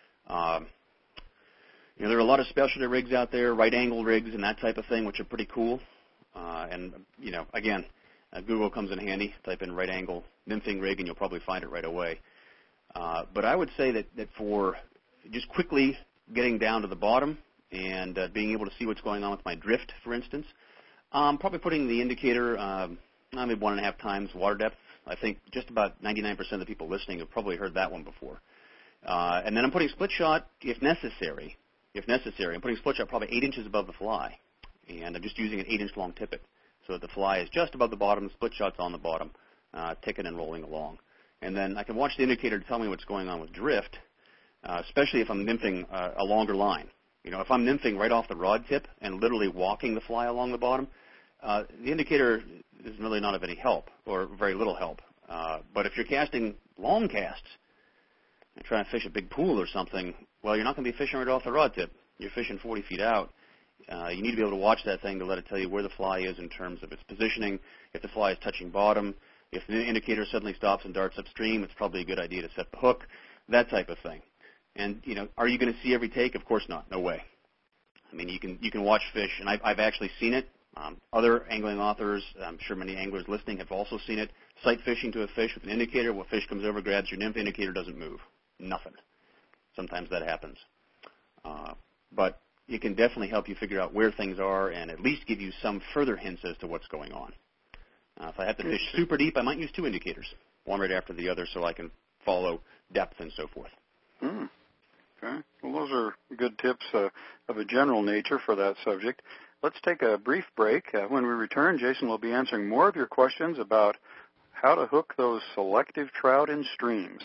There are a lot of specialty rigs out there, right angle rigs and that type of thing, which are pretty cool. Again, Google comes in handy. Type in right angle nymphing rig, and you'll probably find it right away. But I would say that for just quickly getting down to the bottom and being able to see what's going on with my drift, for instance, probably putting the indicator maybe 1.5 times water depth. I think just about 99% of the people listening have probably heard that one before. And then I'm putting split shot if necessary. I'm putting split shot probably 8 inches above the fly. And I'm just using an 8-inch long tippet so that the fly is just above the bottom, the split shot's on the bottom, ticking and rolling along. and then I can watch the indicator to tell me what's going on with drift, especially if I'm nymphing a longer line. You know, if I'm nymphing right off the rod tip and literally walking the fly along the bottom, the indicator is really not of any help or very little help. But if you're casting long casts and trying to fish a big pool or something, well, you're not going to be fishing right off the rod tip. You're fishing 40 feet out. You need to be able to watch that thing to let it tell you where the fly is in terms of its positioning. If the fly is touching bottom, if the indicator suddenly stops and darts upstream, it's probably a good idea to set the hook, that type of thing. And, you know, are you going to see every take? Of course not. No way. I mean, you can watch fish, and I've actually seen it. Other angling authors, I'm sure many anglers listening have also seen it. Sight fishing to a fish with an indicator. When fish comes over, grabs your nymph, indicator doesn't move. Nothing. Sometimes that happens. But it can definitely help you figure out where things are and at least give you some further hints as to what's going on. If I have to fish super deep, I might use 2 indicators, one right after the other, so I can follow depth and so forth. Okay. Well, those are good tips of a general nature for that subject. Let's take a brief break. When we return, Jason will be answering more of your questions about how to hook those selective trout in streams.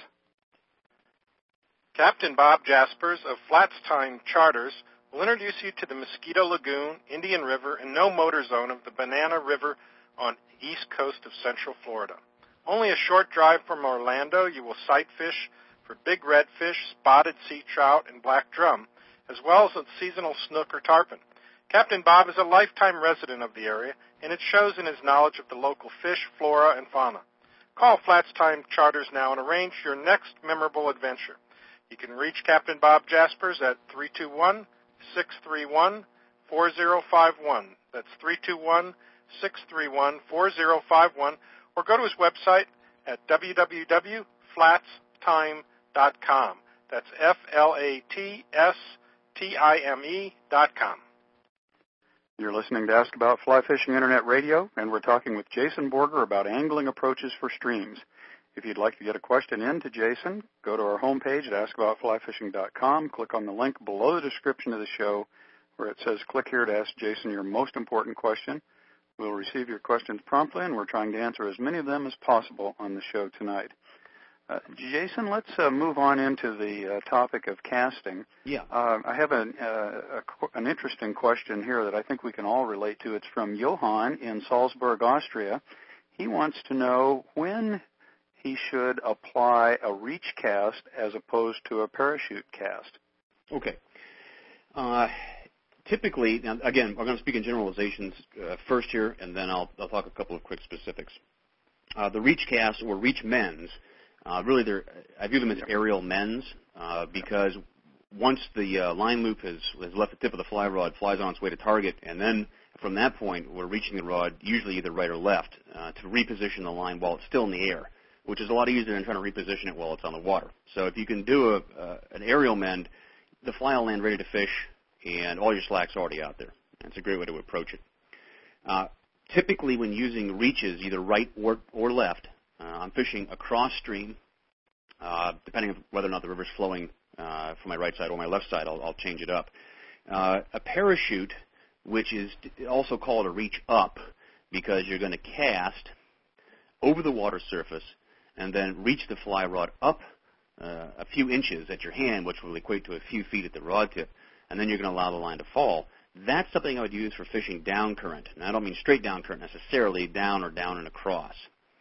Captain Bob Jaspers of Flats Time Charters will introduce you to the Mosquito Lagoon, Indian River, and no motor zone of the Banana River on the east coast of Central Florida. Only a short drive from Orlando, you will sight fish for big redfish, spotted sea trout, and black drum, as well as seasonal snook or tarpon. Captain Bob is a lifetime resident of the area, and it shows in his knowledge of the local fish, flora, and fauna. Call Flats Time Charters now and arrange your next memorable adventure. You can reach Captain Bob Jaspers at 321-631-4051. That's 321-631-4051, or go to his website at www.flatstime.com. That's FLATSTIME.com. You're listening to Ask About Fly Fishing Internet Radio, and we're talking with Jason Borger about angling approaches for streams. If you'd like to get a question in to Jason, go to our homepage at askaboutflyfishing.com, click on the link below the description of the show where it says click here to ask Jason your most important question. We'll receive your questions promptly, and we're trying to answer as many of them as possible on the show tonight. Jason, let's move on into the topic of casting. Yeah. I have an interesting question here that I think we can all relate to. It's from Johann in Salzburg, Austria. He wants to know when he should apply a reach cast as opposed to a parachute cast. Okay. Typically, now again, we're going to speak in generalizations first here, and then I'll talk a couple of quick specifics. The reach casts or reach mends, really, I view them as aerial mends because once the line loop has left the tip of the fly rod, flies on its way to target, and then from that point, we're reaching the rod, usually either right or left, to reposition the line while it's still in the air, which is a lot easier than trying to reposition it while it's on the water. So if you can do an aerial mend, the fly will land ready to fish, and all your slack's already out there. That's a great way to approach it. Typically, when using reaches, either right or left, I'm fishing across stream, depending on whether or not the river's flowing from my right side or my left side, I'll change it up. A parachute, which is also called a reach up, because you're going to cast over the water surface and then reach the fly rod up a few inches at your hand, which will equate to a few feet at the rod tip, and then you're going to allow the line to fall. That's something I would use for fishing down current. Now, I don't mean straight down current necessarily, down or down and across.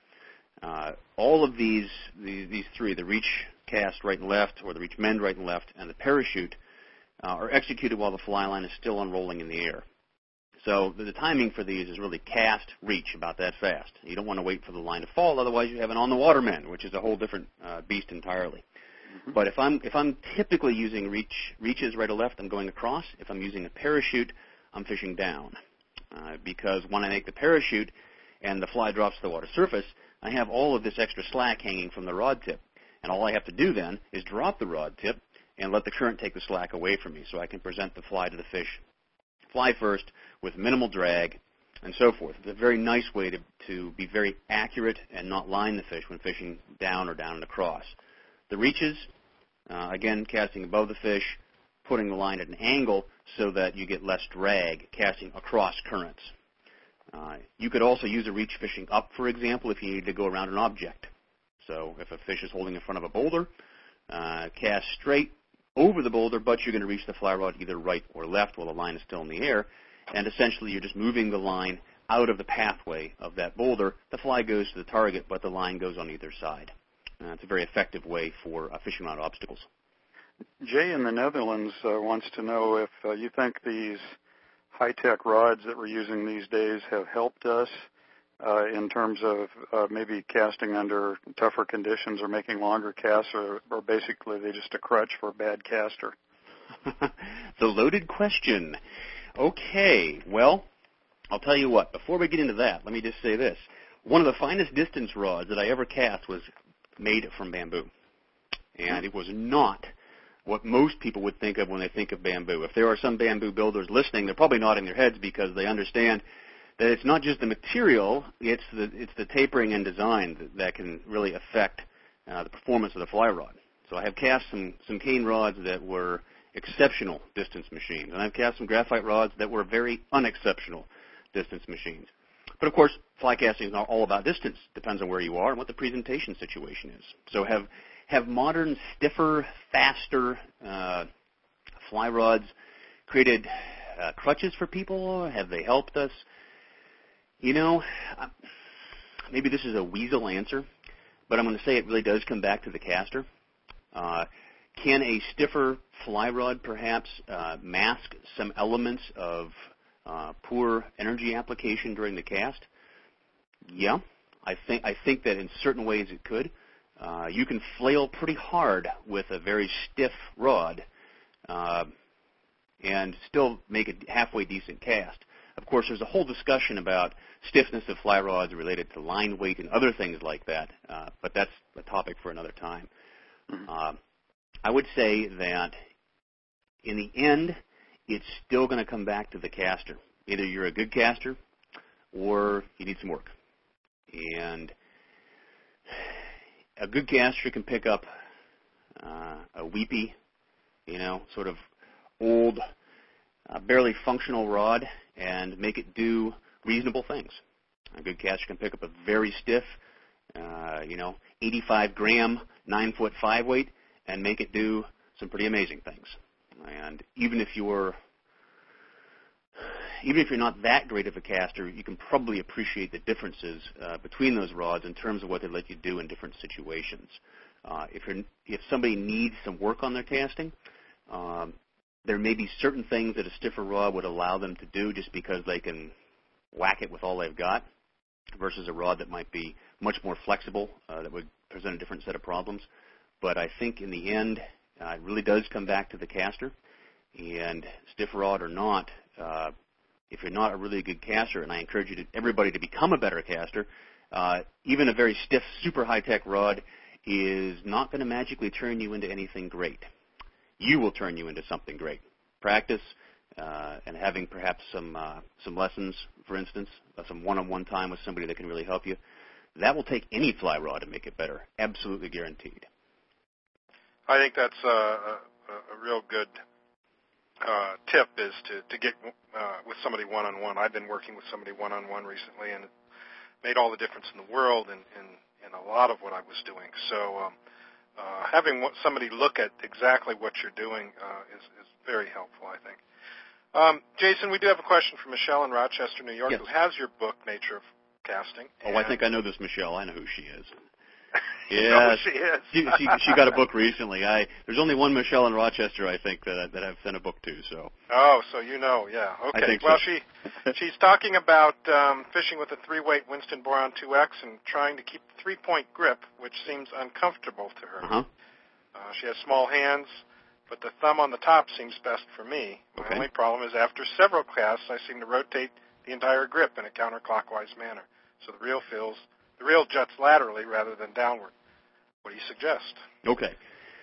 All of these three, the reach cast right and left, or the reach mend right and left, and the parachute, are executed while the fly line is still unrolling in the air. So the timing for these is really cast, reach, about that fast. You don't want to wait for the line to fall, otherwise you have an on-the-water mend, which is a whole different beast entirely. Mm-hmm. But if I'm typically using reaches right or left, I'm going across. If I'm using a parachute, I'm fishing down. Because when I make the parachute and the fly drops to the water surface, I have all of this extra slack hanging from the rod tip. And all I have to do then is drop the rod tip and let the current take the slack away from me so I can present the fly to the fish fly first with minimal drag and so forth. It's a very nice way to be very accurate and not line the fish when fishing down or down and across. The reaches, again, casting above the fish, putting the line at an angle so that you get less drag casting across currents. You could also use a reach fishing up, for example, if you need to go around an object. So if a fish is holding in front of a boulder, cast straight over the boulder, but you're going to reach the fly rod either right or left while the line is still in the air. And essentially you're just moving the line out of the pathway of that boulder. The fly goes to the target, but the line goes on either side. It's a very effective way for fishing around obstacles. Jay in the Netherlands wants to know if you think these high-tech rods that we're using these days have helped us in terms of maybe casting under tougher conditions or making longer casts, or basically they're just a crutch for a bad caster. The loaded question. Okay, well, I'll tell you what. Before we get into that, let me just say this. One of the finest distance rods that I ever cast was made from bamboo. And it was not what most people would think of when they think of bamboo. If there are some bamboo builders listening, they're probably nodding their heads because they understand that it's not just the material, it's the tapering and design that can really affect the performance of the fly rod. So I have cast some cane rods that were exceptional distance machines, and I've cast some graphite rods that were very unexceptional distance machines. But of course, fly casting is not all about distance. Depends on where you are and what the presentation situation is. So have modern, stiffer, faster fly rods created crutches for people? Have they helped us? You know, maybe this is a weasel answer, but I'm going to say it really does come back to the caster. Can a stiffer fly rod perhaps mask some elements of poor energy application during the cast? Yeah, I think that in certain ways it could. You can flail pretty hard with a very stiff rod and still make a halfway decent cast. Of course, there's a whole discussion about stiffness of fly rods related to line weight and other things like that, but that's a topic for another time. Mm-hmm. I would say that in the end, it's still going to come back to the caster. Either you're a good caster or you need some work. And a good caster can pick up a weepy, sort of old, barely functional rod and make it do reasonable things. A good caster can pick up a very stiff, 85-gram, 9-foot 5 weight and make it do some pretty amazing things. And even if you're not that great of a caster, you can probably appreciate the differences between those rods in terms of what they let you do in different situations. If somebody needs some work on their casting, there may be certain things that a stiffer rod would allow them to do just because they can whack it with all they've got, versus a rod that might be much more flexible, that would present a different set of problems. But I think in the end, it really does come back to the caster. And stiff rod or not, if you're not a really good caster, and I encourage everybody to become a better caster, even a very stiff, super high-tech rod is not going to magically turn you into anything great. You will turn you into something great. Practice and having perhaps some lessons, for instance, some one-on-one time with somebody that can really help you, that will take any fly rod to make it better, absolutely guaranteed. I think that's a real good tip is to get with somebody one-on-one. I've been working with somebody one-on-one recently, and it made all the difference in the world in a lot of what I was doing. So having somebody look at exactly what you're doing is very helpful, I think. Jason, we do have a question from Michelle in Rochester, New York, yes, who has your book, Nature of Casting. Oh, I think I know this Michelle. I know who she is. Yeah, she is. she got a book recently. There's only one Michelle in Rochester, I think, that I've sent a book to. So. Oh, so you know, yeah. Okay. I think well, so. she's talking about fishing with a 3-weight Winston Boron 2X and trying to keep 3-point grip, which seems uncomfortable to her. Uh-huh. She has small hands, but the thumb on the top seems best for me. Okay. My only problem is after several casts, I seem to rotate the entire grip in a counterclockwise manner, so the reel juts laterally rather than downward. What do you suggest? Okay.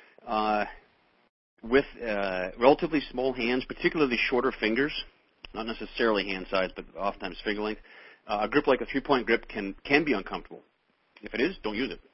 With relatively small hands, particularly shorter fingers, not necessarily hand size, but oftentimes finger length, a grip like a 3-point grip can be uncomfortable. If it is, don't use it.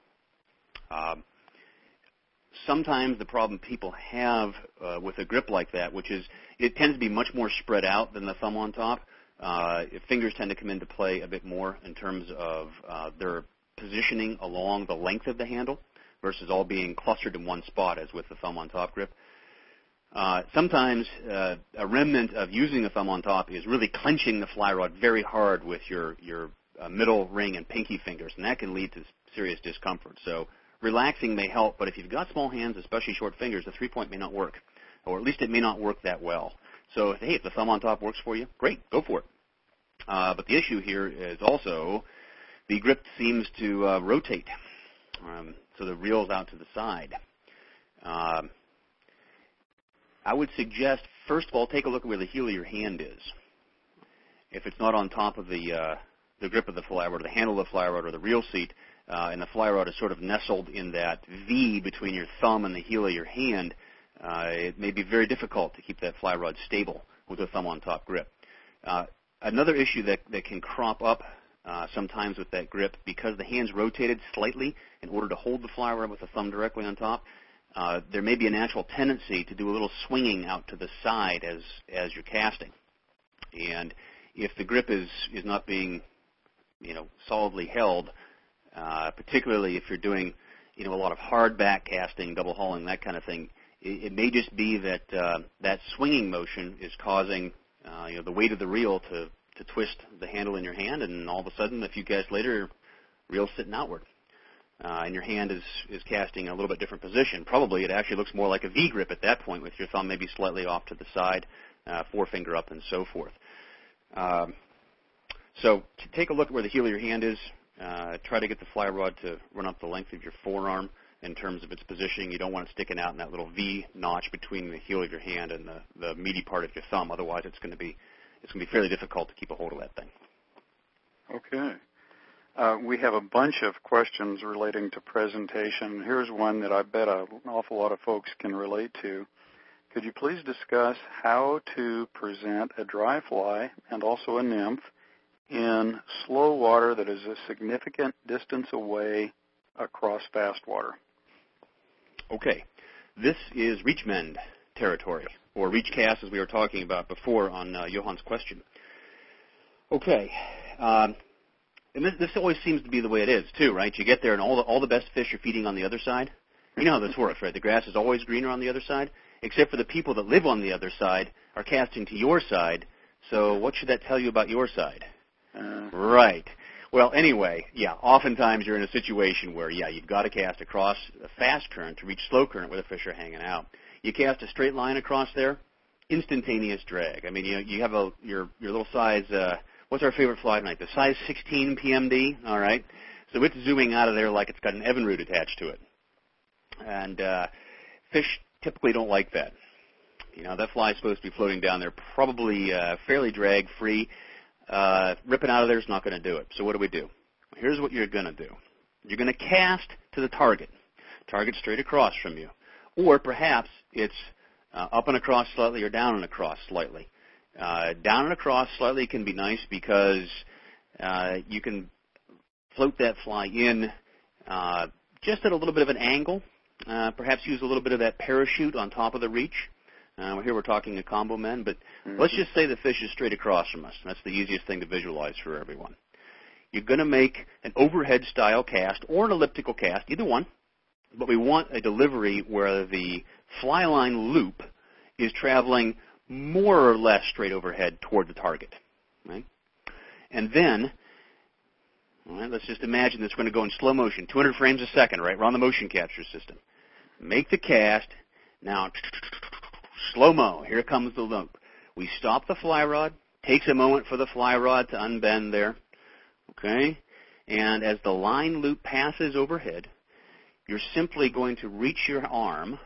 Sometimes the problem people have with a grip like that, which is it tends to be much more spread out than the thumb on top. Fingers tend to come into play a bit more in terms of their positioning along the length of the handle versus all being clustered in one spot as with the thumb on top grip. Sometimes a remnant of using a thumb on top is really clenching the fly rod very hard with your middle ring and pinky fingers, and that can lead to serious discomfort. So relaxing may help, but if you've got small hands, especially short fingers, the 3-point may not work, or at least it may not work that well. So, hey, if the thumb on top works for you, great, go for it. But the issue here is also the grip seems to rotate, so the reel's out to the side. I would suggest, first of all, take a look at where the heel of your hand is. If it's not on top of the grip of the fly rod, or the handle of the fly rod, or the reel seat, and the fly rod is sort of nestled in that V between your thumb and the heel of your hand, it may be very difficult to keep that fly rod stable with a thumb on top grip. Another issue that can crop up sometimes with that grip, because the hand's rotated slightly in order to hold the fly rod with the thumb directly on top, there may be a natural tendency to do a little swinging out to the side as you're casting. And if the grip is not being solidly held, particularly if you're doing a lot of hard back casting, double hauling, that kind of thing, it may just be that that swinging motion is causing the weight of the reel to twist the handle in your hand, and all of a sudden, a few casts later, reel's sitting outward. And your hand is casting in a little bit different position. Probably it actually looks more like a V grip at that point, with your thumb maybe slightly off to the side, forefinger up, and so forth. So to take a look at where the heel of your hand is. Try to get the fly rod to run up the length of your forearm in terms of its positioning. You don't want it sticking out in that little V notch between the heel of your hand and the meaty part of your thumb. Otherwise, it's going to be fairly difficult to keep a hold of that thing. Okay. We have a bunch of questions relating to presentation. Here's one that I bet an awful lot of folks can relate to. Could you please discuss how to present a dry fly and also a nymph in slow water that is a significant distance away across fast water? Okay. This is reach mend territory, or reach cast as we were talking about before on Johan's question. Okay. And this always seems to be the way it is, too, right? You get there and all the best fish are feeding on the other side. You know how this works, right? The grass is always greener on the other side, except for the people that live on the other side are casting to your side. So what should that tell you about your side? Right. Well, anyway, oftentimes you're in a situation where, you've got to cast across a fast current to reach slow current where the fish are hanging out. You cast a straight line across there, instantaneous drag. I mean, you have your little size, what's our favorite fly tonight? The size 16 PMD, all right? So it's zooming out of there like it's got an Evinrude attached to it. And fish typically don't like that. That fly is supposed to be floating down there, probably fairly drag-free. Ripping out of there is not going to do it. So what do? Here's what you're going to do. You're going to cast to the target straight across from you. Or perhaps it's up and across slightly or down and across slightly. Down and across slightly can be nice because you can float that fly in just at a little bit of an angle. Perhaps use a little bit of that parachute on top of the reach. Here we're talking a combo men, but let's just say the fish is straight across from us. That's the easiest thing to visualize for everyone. You're going to make an overhead style cast or an elliptical cast, either one, but we want a delivery where the fly line loop is traveling more or less straight overhead toward the target. Right? And then, let's just imagine it's going to go in slow motion, 200 frames a second, right? We're on the motion capture system. Make the cast. Now, slow-mo, here comes the loop. We stop the fly rod. Takes a moment for the fly rod to unbend there. Okay? And as the line loop passes overhead, you're simply going to reach your arm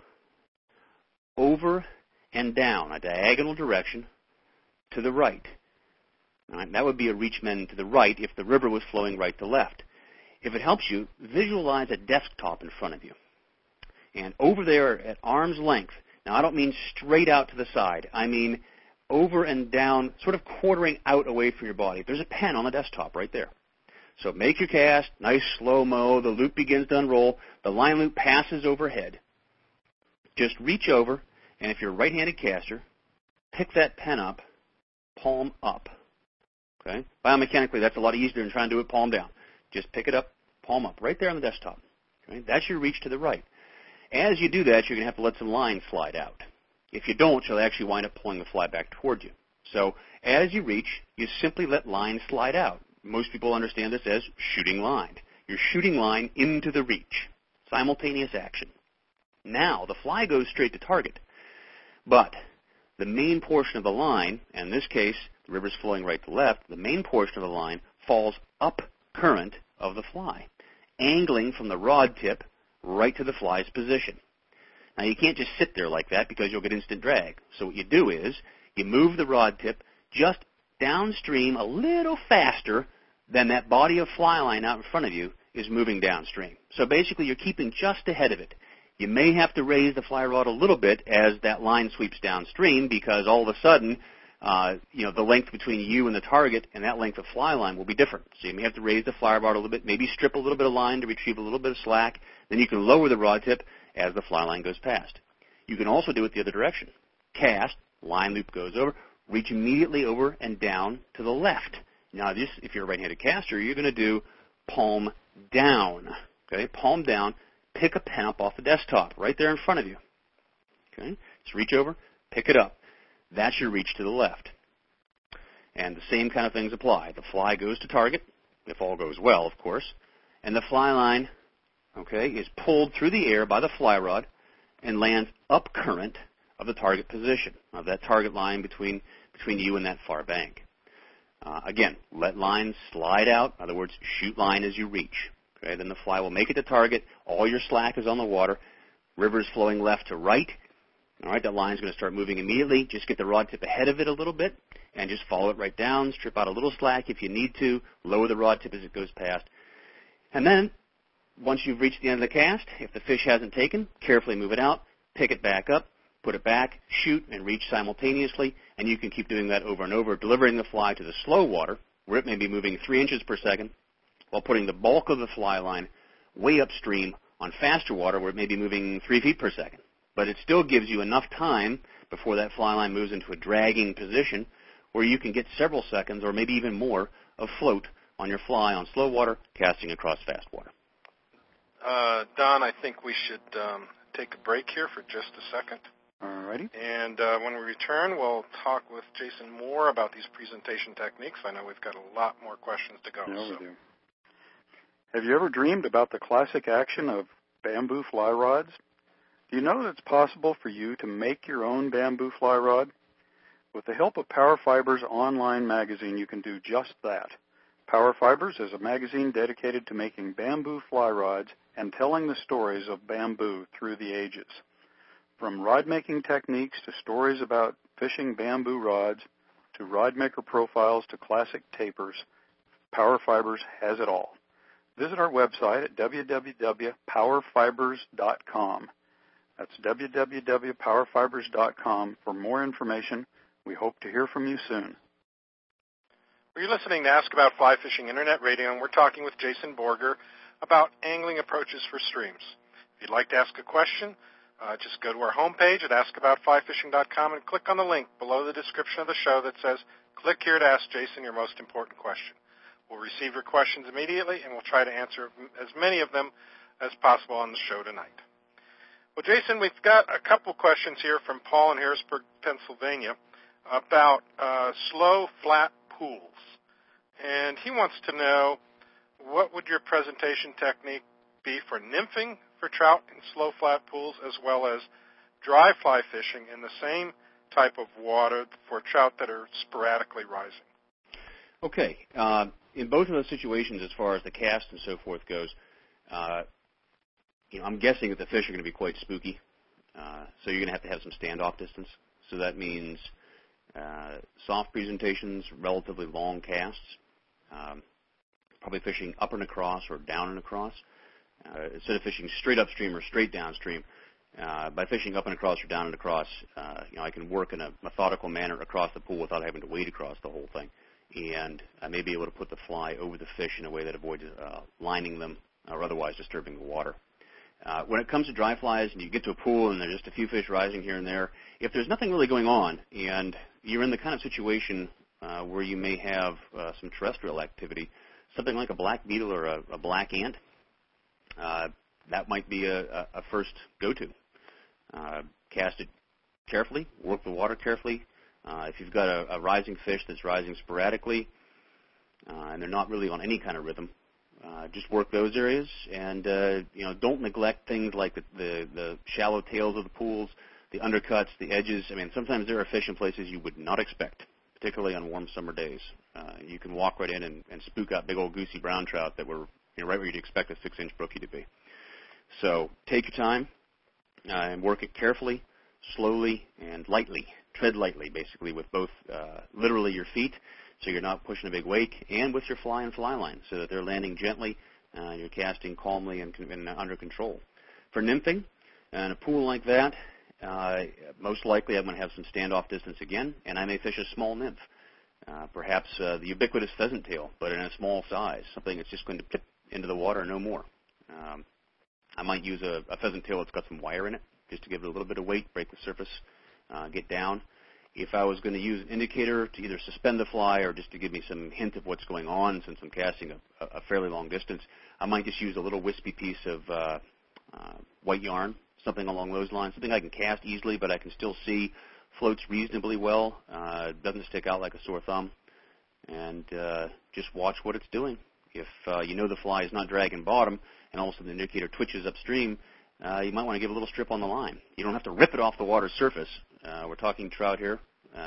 over and down, a diagonal direction, to the right. All right, that would be a reach mend to the right if the river was flowing right to left. If it helps you, visualize a desktop in front of you. And over there at arm's length, now I don't mean straight out to the side. I mean over and down, sort of quartering out away from your body. There's a pen on the desktop right there. So make your cast, nice slow-mo, the loop begins to unroll, the line loop passes overhead. Just reach over, and if you're a right-handed caster, pick that pen up, palm up. Okay? Biomechanically, that's a lot easier than trying to do it palm down. Just pick it up, palm up, right there on the desktop. Okay? That's your reach to the right. As you do that, you're going to have to let some line slide out. If you don't, you'll actually wind up pulling the fly back towards you. So as you reach, you simply let line slide out. Most people understand this as shooting line. You're shooting line into the reach. Simultaneous action. Now, the fly goes straight to target. But the main portion of the line, and in this case, the river's flowing right to left, the main portion of the line falls up current of the fly, angling from the rod tip right to the fly's position. Now, you can't just sit there like that because you'll get instant drag. So what you do is you move the rod tip just downstream a little faster than that body of fly line out in front of you is moving downstream. So basically, you're keeping just ahead of it. You may have to raise the fly rod a little bit as that line sweeps downstream because all of a sudden, the length between you and the target and that length of fly line will be different. So you may have to raise the fly rod a little bit, maybe strip a little bit of line to retrieve a little bit of slack. Then you can lower the rod tip as the fly line goes past. You can also do it the other direction. Cast, line loop goes over, reach immediately over and down to the left. Now, if you're a right-handed caster, you're going to do palm down. Okay, palm down. Pick a pen up off the desktop right there in front of you. Okay, just reach over, pick it up. That's your reach to the left. And the same kind of things apply. The fly goes to target, if all goes well, of course, and the fly line, is pulled through the air by the fly rod and lands up current of the target position, of that target line between you and that far bank. Again, let line slide out. In other words, shoot line as you reach. Okay, then the fly will make it to target. All your slack is on the water. River's flowing left to right. All right, that line's going to start moving immediately. Just get the rod tip ahead of it a little bit and just follow it right down. Strip out a little slack if you need to. Lower the rod tip as it goes past. And then, once you've reached the end of the cast, if the fish hasn't taken, carefully move it out, pick it back up, put it back, shoot, and reach simultaneously. And you can keep doing that over and over, delivering the fly to the slow water, where it may be moving 3 inches per second, while putting the bulk of the fly line way upstream on faster water where it may be moving 3 feet per second. But it still gives you enough time before that fly line moves into a dragging position where you can get several seconds or maybe even more of float on your fly on slow water casting across fast water. Don, I think we should take a break here for just a second. All righty. And when we return, we'll talk with Jason more about these presentation techniques. I know we've got a lot more questions to go. Yeah, we do. Have you ever dreamed about the classic action of bamboo fly rods? Do you know that it's possible for you to make your own bamboo fly rod? With the help of Power Fibers online magazine, you can do just that. Power Fibers is a magazine dedicated to making bamboo fly rods and telling the stories of bamboo through the ages. From rod-making techniques to stories about fishing bamboo rods to rod maker profiles to classic tapers, Power Fibers has it all. Visit our website at www.powerfibers.com. That's www.powerfibers.com for more information. We hope to hear from you soon. You're listening to Ask About Fly Fishing Internet Radio, and we're talking with Jason Borger about angling approaches for streams. If you'd like to ask a question, just go to our homepage at askaboutflyfishing.com and click on the link below the description of the show that says, click here to ask Jason your most important question. We'll receive your questions immediately, and we'll try to answer as many of them as possible on the show tonight. Well, Jason, we've got a couple questions here from Paul in Harrisburg, Pennsylvania, about slow, flat pools. And he wants to know, what would your presentation technique be for nymphing for trout in slow, flat pools, as well as dry fly fishing in the same type of water for trout that are sporadically rising? Okay. In both of those situations, as far as the cast and so forth goes, I'm guessing that the fish are going to be quite spooky. So you're going to have some standoff distance. So that means soft presentations, relatively long casts, probably fishing up and across or down and across. Instead of fishing straight upstream or straight downstream, by fishing up and across or down and across, I can work in a methodical manner across the pool without having to wade across the whole thing. And I may be able to put the fly over the fish in a way that avoids lining them or otherwise disturbing the water. When it comes to dry flies and you get to a pool and there's just a few fish rising here and there, if there's nothing really going on and you're in the kind of situation where you may have some terrestrial activity, something like a black beetle or a black ant that might be a first go-to. Cast it carefully, work the water carefully. If you've got a rising fish that's rising sporadically and they're not really on any kind of rhythm, just work those areas, and don't neglect things like the shallow tails of the pools, the undercuts, the edges. I mean, sometimes there are fish in places you would not expect, particularly on warm summer days. You can walk right in and spook out big old goosey brown trout that were right where you'd expect a 6-inch brookie to be. So take your time and work it carefully, slowly, and lightly. Tread lightly, basically, with both literally your feet, so you're not pushing a big wake, and with your fly and fly line, so that they're landing gently, you're casting calmly and under control. For nymphing, in a pool like that, most likely I'm going to have some standoff distance again, and I may fish a small nymph. Perhaps the ubiquitous pheasant tail, but in a small size, something that's just going to pip into the water, no more. I might use a pheasant tail that's got some wire in it, just to give it a little bit of weight, break the surface, get down. If I was going to use an indicator to either suspend the fly or just to give me some hint of what's going on, since I'm casting a fairly long distance, I might just use a little wispy piece of white yarn, something along those lines, something I can cast easily, but I can still see, floats reasonably well, doesn't stick out like a sore thumb, and just watch what it's doing. If you know the fly is not dragging bottom, and all of a sudden the indicator twitches upstream, you might want to give a little strip on the line. You don't have to rip it off the water's surface. We're talking trout here.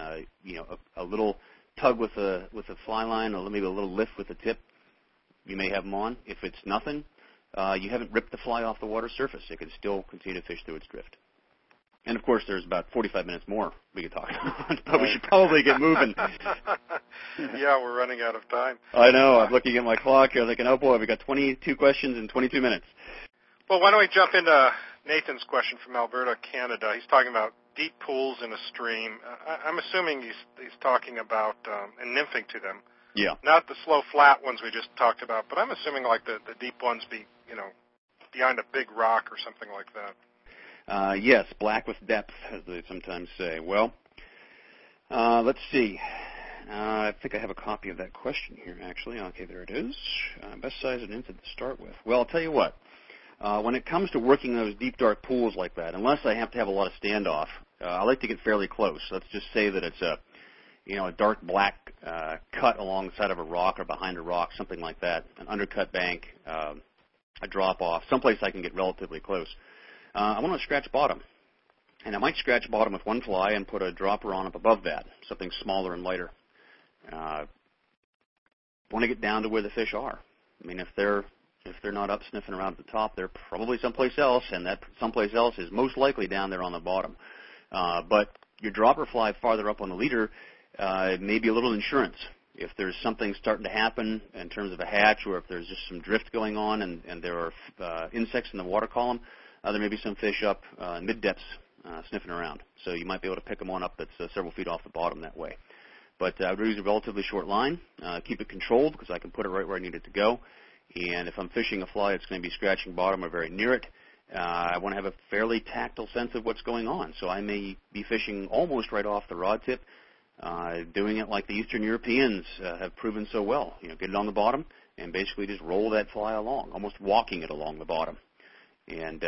A little tug with a fly line, or maybe a little lift with the tip, you may have them on. If it's nothing, you haven't ripped the fly off the water's surface. It can still continue to fish through its drift. And, of course, there's about 45 minutes more we could talk about, but we should probably get moving. Yeah, we're running out of time. I know. I'm looking at my clock here thinking, oh, boy, we got 22 questions in 22 minutes. Well, why don't we jump into Nathan's question from Alberta, Canada. He's talking about deep pools in a stream. I'm assuming he's talking about and nymphing to them. Yeah. Not the slow, flat ones we just talked about, but I'm assuming like the deep ones behind a big rock or something like that. Yes, black with depth, as they sometimes say. Well, let's see. I think I have a copy of that question here, actually. Okay, there it is. Best size of nymph to start with. Well, I'll tell you what. When it comes to working those deep, dark pools like that, unless I have to have a lot of standoff, I like to get fairly close. Let's just say that it's a dark black cut along the side of a rock or behind a rock, something like that, an undercut bank, a drop-off, someplace I can get relatively close. I want to scratch bottom, and I might scratch bottom with one fly and put a dropper on up above that, something smaller and lighter. Want to get down to where the fish are. I mean, if they're not up sniffing around at the top, they're probably someplace else, and that someplace else is most likely down there on the bottom. But your dropper fly farther up on the leader may be a little insurance. If there's something starting to happen in terms of a hatch, or if there's just some drift going on and there are insects in the water column, there may be some fish up in mid-depths sniffing around. So you might be able to pick them on up that's several feet off the bottom that way. But I would use a relatively short line, keep it controlled because I can put it right where I need it to go. And if I'm fishing a fly that's going to be scratching bottom or very near it, I want to have a fairly tactile sense of what's going on. So I may be fishing almost right off the rod tip, doing it like the Eastern Europeans have proven so well. Get it on the bottom and basically just roll that fly along, almost walking it along the bottom. And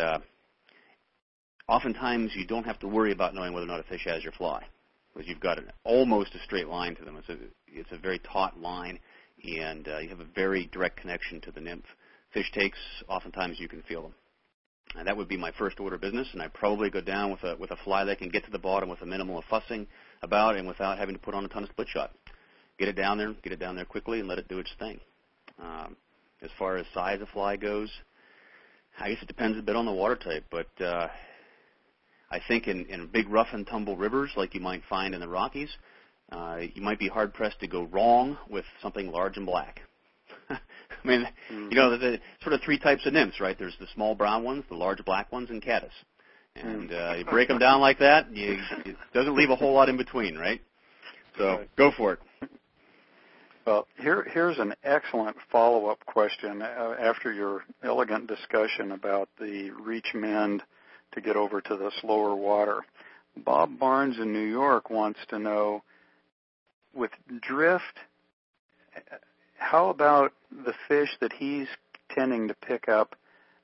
oftentimes you don't have to worry about knowing whether or not a fish has your fly, because you've got almost a straight line to them. It's a very taut line, and you have a very direct connection to the nymph. Fish takes, oftentimes you can feel them. And that would be my first order of business, and I'd probably go down with a fly that can get to the bottom with a minimal of fussing about and without having to put on a ton of split shot. Get it down there quickly and let it do its thing. As far as size of fly goes, I guess it depends a bit on the water type, but I think in big rough and tumble rivers like you might find in the Rockies, you might be hard-pressed to go wrong with something large and black. I mean, there's sort of three types of nymphs, right? There's the small brown ones, the large black ones, and caddis. And you break them down like that, it doesn't leave a whole lot in between, right? So go for it. Well, here's an excellent follow-up question after your elegant discussion about the reach mend to get over to the slower water. Bob Barnes in New York wants to know, with drift, how about the fish that he's tending to pick up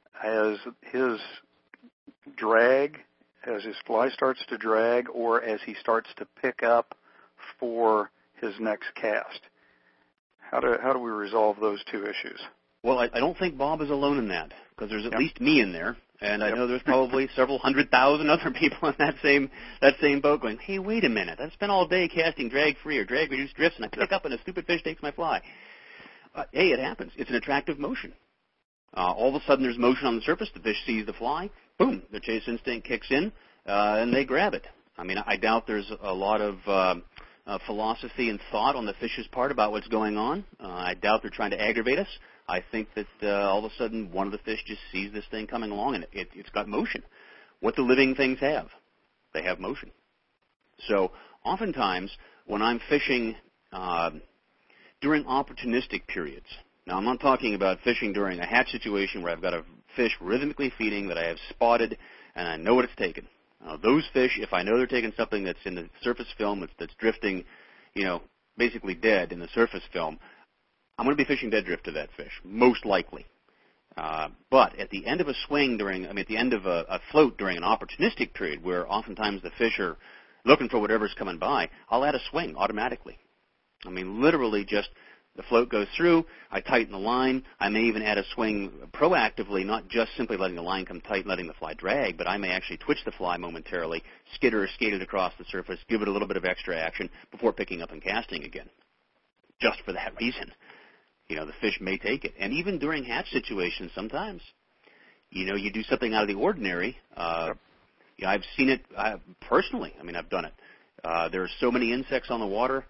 as his drag, as his fly starts to drag, or as he starts to pick up for his next cast? How do we resolve those two issues? Well, I don't think Bob is alone in that, because there's at least me in there, and I know there's probably several 100,000 other people in that same boat going, hey, wait a minute, I've spent all day casting drag-free or drag-reduced drifts, and I pick up and a stupid fish takes my fly. Hey, it happens. It's an attractive motion. All of a sudden there's motion on the surface, the fish sees the fly, boom, their chase instinct kicks in, and they grab it. I mean, I doubt there's a lot of philosophy and thought on the fish's part about what's going on. I doubt they're trying to aggravate us. I think that all of a sudden one of the fish just sees this thing coming along, and it's got motion. What do living things have? They have motion. So oftentimes when I'm fishing during opportunistic periods, now I'm not talking about fishing during a hatch situation where I've got a fish rhythmically feeding that I have spotted and I know what it's taken. Those fish, if I know they're taking something that's in the surface film that's drifting, basically dead in the surface film, I'm going to be fishing dead drift to that fish, most likely. But at the end of a swing at the end of a float during an opportunistic period where oftentimes the fish are looking for whatever's coming by, I'll add a swing automatically. I mean, literally just the float goes through, I tighten the line, I may even add a swing proactively, not just simply letting the line come tight and letting the fly drag, but I may actually twitch the fly momentarily, skid or skate it across the surface, give it a little bit of extra action before picking up and casting again. Just for that reason. The fish may take it. And even during hatch situations sometimes, you do something out of the ordinary. I've seen it personally. I mean, I've done it. There are so many insects on the water,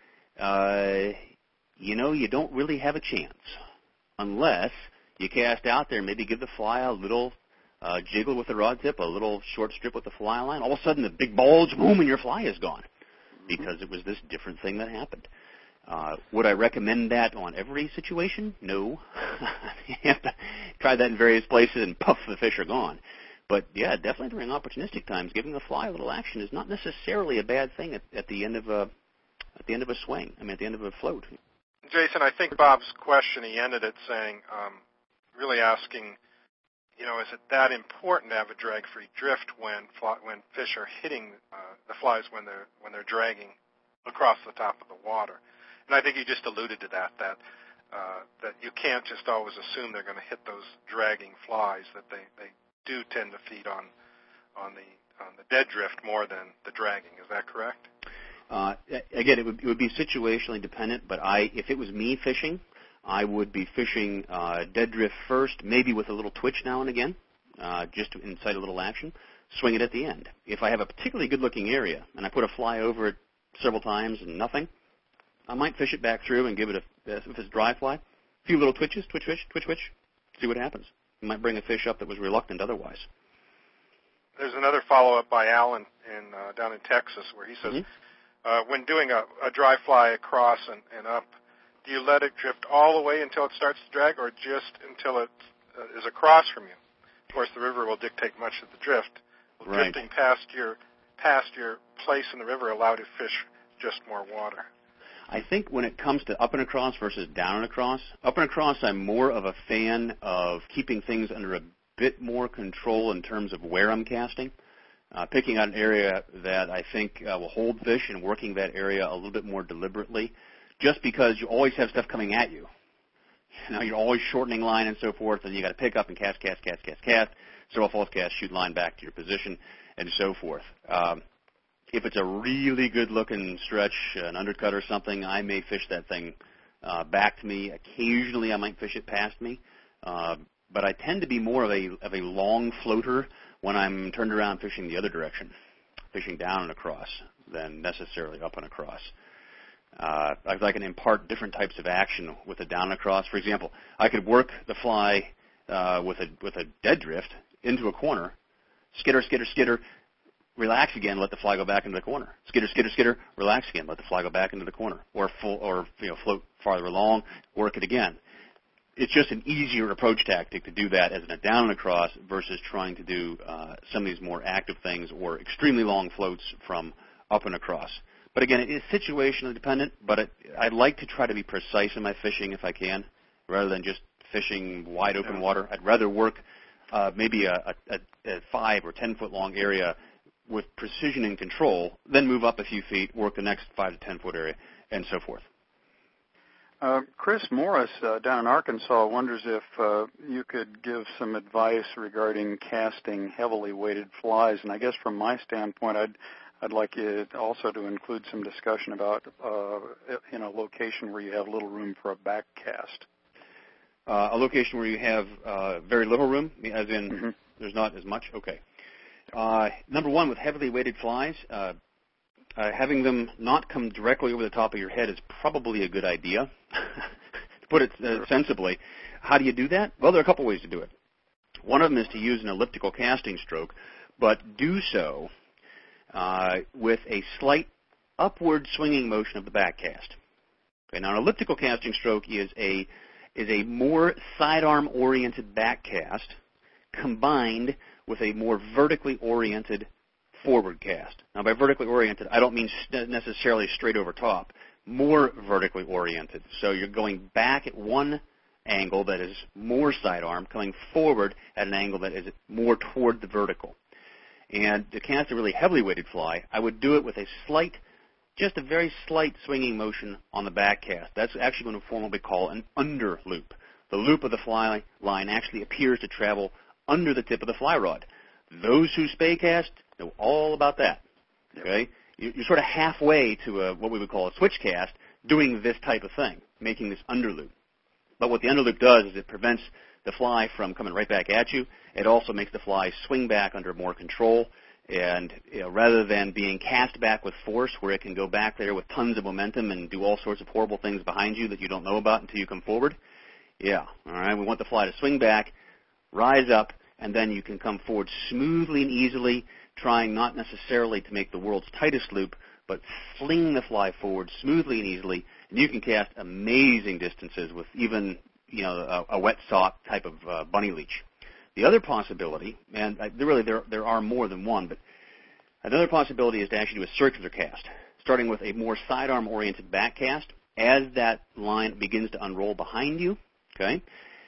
you don't really have a chance unless you cast out there and maybe give the fly a little jiggle with the rod tip, a little short strip with the fly line. All of a sudden, the big bulge, boom, and your fly is gone because it was this different thing that happened. Would I recommend that on every situation? No. You have to try that in various places and puff, the fish are gone. But yeah, definitely during opportunistic times, giving the fly a little action is not necessarily a bad thing at the end of a swing. I mean, at the end of a float. Jason, I think Bob's question, he ended it saying, really asking, is it that important to have a drag-free drift when fish are hitting the flies when they're dragging across the top of the water? And I think you just alluded to that you can't just always assume they're going to hit those dragging flies, that they do tend to feed on the dead drift more than the dragging. Is that correct? Again, it would be situationally dependent, but if it was me fishing, I would be fishing dead drift first, maybe with a little twitch now and again, just to incite a little action, swing it at the end. If I have a particularly good-looking area and I put a fly over it several times and nothing, I might fish it back through and give it if it's dry fly, a few little twitches, twitch, see what happens. You might bring a fish up that was reluctant otherwise. There's another follow-up by Alan down in Texas where he says, when doing a dry fly across and up, do you let it drift all the way until it starts to drag, or just until it is across from you? Of course, the river will dictate much of the drift. Will drifting past your place in the river allow you to fish just more water? I think when it comes to up and across versus down and across, I'm more of a fan of keeping things under a bit more control in terms of where I'm casting, picking out an area that I think will hold fish and working that area a little bit more deliberately, just because you always have stuff coming at you. You're always shortening line and so forth, and you got to pick up and cast, throw a false cast, shoot line back to your position, and so forth. If it's a really good-looking stretch, an undercut or something, I may fish that thing back to me. Occasionally, I might fish it past me, but I tend to be more of a long floater when I'm turned around fishing the other direction, fishing down and across, than necessarily up and across. I can impart different types of action with a down and across. For example, I could work the fly with a dead drift into a corner, skitter, relax again, let the fly go back into the corner. Skitter, relax again, let the fly go back into the corner. Or float farther along, work it again. It's just an easier approach tactic to do that as a down and across versus trying to do some of these more active things or extremely long floats from up and across. But again, it is situationally dependent, but I'd like to try to be precise in my fishing if I can, rather than just fishing wide open water. I'd rather work maybe a 5 or 10 foot long area with precision and control, then move up a few feet, work the next 5 to 10 foot area, and so forth. Chris Morris down in Arkansas wonders if you could give some advice regarding casting heavily weighted flies. And I guess from my standpoint, I'd like you also to include some discussion about in a location where you have little room for a back cast. A location where you have very little room, as in there's not as much? Okay. Number one, with heavily weighted flies, having them not come directly over the top of your head is probably a good idea, to put it sensibly. How do you do that? Well, there are a couple ways to do it. One of them is to use an elliptical casting stroke, but do so with a slight upward swinging motion of the back cast. Okay, now, an elliptical casting stroke is a more sidearm-oriented back cast combined with a more vertically oriented forward cast. Now, by vertically oriented, I don't mean necessarily straight over top, more vertically oriented. So you're going back at one angle that is more sidearm, coming forward at an angle that is more toward the vertical. And to cast a really heavily weighted fly, I would do it with just a very slight swinging motion on the back cast. That's actually going to form what we call an under loop. The loop of the fly line actually appears to travel under the tip of the fly rod. Those who spay cast know all about that. Okay, you're sort of halfway to what we would call a switch cast, doing this type of thing, making this under loop. But what the under loop does is it prevents the fly from coming right back at you. It also makes the fly swing back under more control, and rather than being cast back with force, where it can go back there with tons of momentum and do all sorts of horrible things behind you that you don't know about until you come forward. Yeah, all right. We want the fly to swing back, rise up, and then you can come forward smoothly and easily, trying not necessarily to make the world's tightest loop, but fling the fly forward smoothly and easily, and you can cast amazing distances with even a wet sock type of bunny leech. The other possibility, and there are more than one, but another possibility is to actually do a circular cast, starting with a more sidearm-oriented back cast. As that line begins to unroll behind you, okay,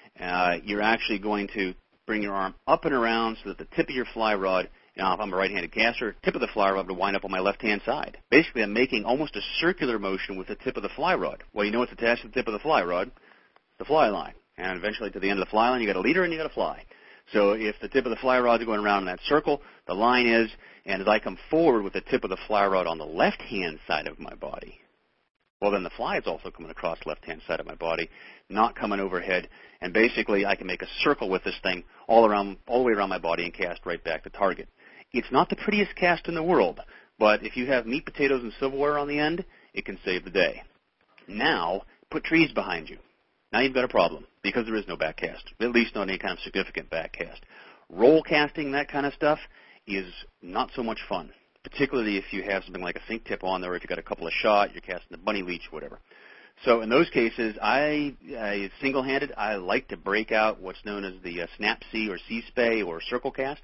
you're actually going to bring your arm up and around so that the tip of your fly rod, now if I'm a right-handed caster, tip of the fly rod would wind up on my left-hand side. Basically, I'm making almost a circular motion with the tip of the fly rod. Well, you know what's attached to the tip of the fly rod? The fly line. And eventually to the end of the fly line, you got a leader and you got a fly. So if the tip of the fly rod is going around in that circle, the line is, and as I come forward with the tip of the fly rod on the left-hand side of my body, well, then the fly is also coming across the left-hand side of my body, not coming overhead, and basically I can make a circle with this thing all the way around my body and cast right back to target. It's not the prettiest cast in the world, but if you have meat, potatoes, and silverware on the end, it can save the day. Now, put trees behind you. Now you've got a problem, because there is no back cast, at least not any kind of significant back cast. Roll casting, that kind of stuff, is not so much fun, particularly if you have something like a sink tip on there, or if you've got a couple of shot, you're casting the bunny leech, whatever. So in those cases, I single-handed, I like to break out what's known as the snap C or C-spay or circle cast.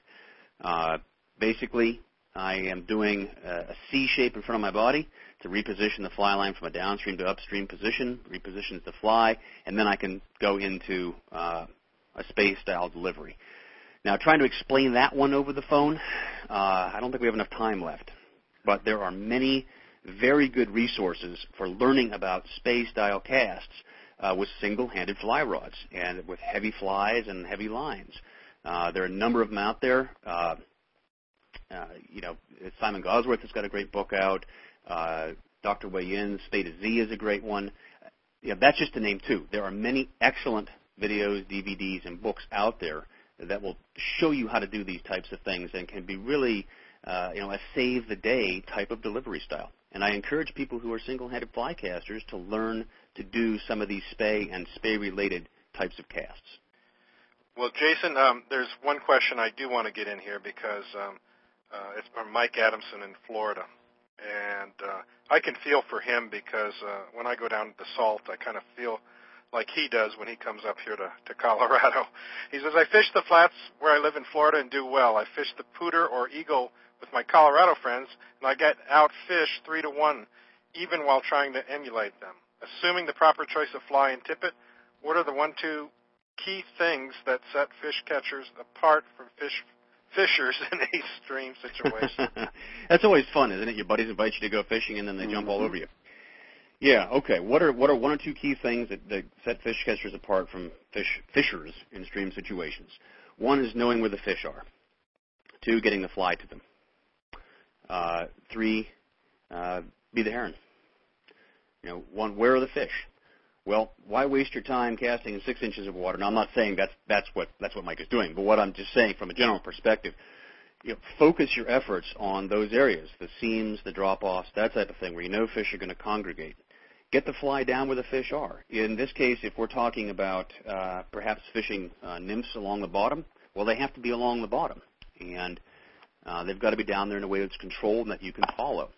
Basically, I am doing a C shape in front of my body to reposition the fly line from a downstream to upstream position, repositions the fly, and then I can go into a spay-style delivery. Now, trying to explain that one over the phone, I don't think we have enough time left. But there are many very good resources for learning about spay-style casts with single-handed fly rods and with heavy flies and heavy lines. There are a number of them out there. Simon Gosworth has got a great book out. Dr. Wei Yin's Spay to Z is a great one. That's just to name two. There are many excellent videos, DVDs, and books out there that will show you how to do these types of things and can be really, a save-the-day type of delivery style. And I encourage people who are single-handed fly casters to learn to do some of these spay and spay-related types of casts. Well, Jason, there's one question I do want to get in here because it's from Mike Adamson in Florida. And I can feel for him because when I go down to the Salt, I kind of feel like he does when he comes up here to Colorado. He says, I fish the flats where I live in Florida and do well. I fish the pooter or eagle with my Colorado friends, and I get outfished 3-1, even while trying to emulate them. Assuming the proper choice of fly and tippet, what are the 1-2 key things that set fish catchers apart from fishers in a stream situation? That's always fun, isn't it? Your buddies invite you to go fishing, and then they jump all over you. Yeah, okay. What are one or two key things that set fish catchers apart from fishers in stream situations? One is knowing where the fish are. Two, getting the fly to them. Three, be the heron. One, where are the fish? Well, why waste your time casting in 6 inches of water? Now, I'm not saying that's what Mike is doing, but what I'm just saying from a general perspective, focus your efforts on those areas, the seams, the drop-offs, that type of thing, where you know fish are going to congregate. Get the fly down where the fish are. In this case, if we're talking about perhaps fishing nymphs along the bottom, well, they have to be along the bottom, and they've got to be down there in a way that's controlled and that you can follow.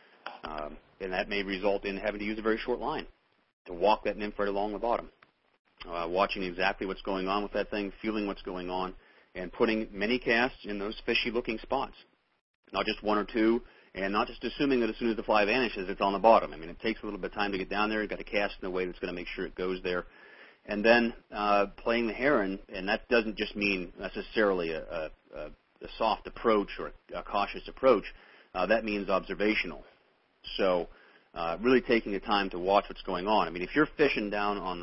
And that may result in having to use a very short line to walk that nymph right along the bottom, watching exactly what's going on with that thing, feeling what's going on, and putting many casts in those fishy-looking spots, not just one or two, and not just assuming that as soon as the fly vanishes, it's on the bottom. I mean, it takes a little bit of time to get down there. You've got to cast in a way that's going to make sure it goes there. And then playing the heron, and that doesn't just mean necessarily a soft approach or a cautious approach. That means observational. So really taking the time to watch what's going on. I mean, if you're fishing down on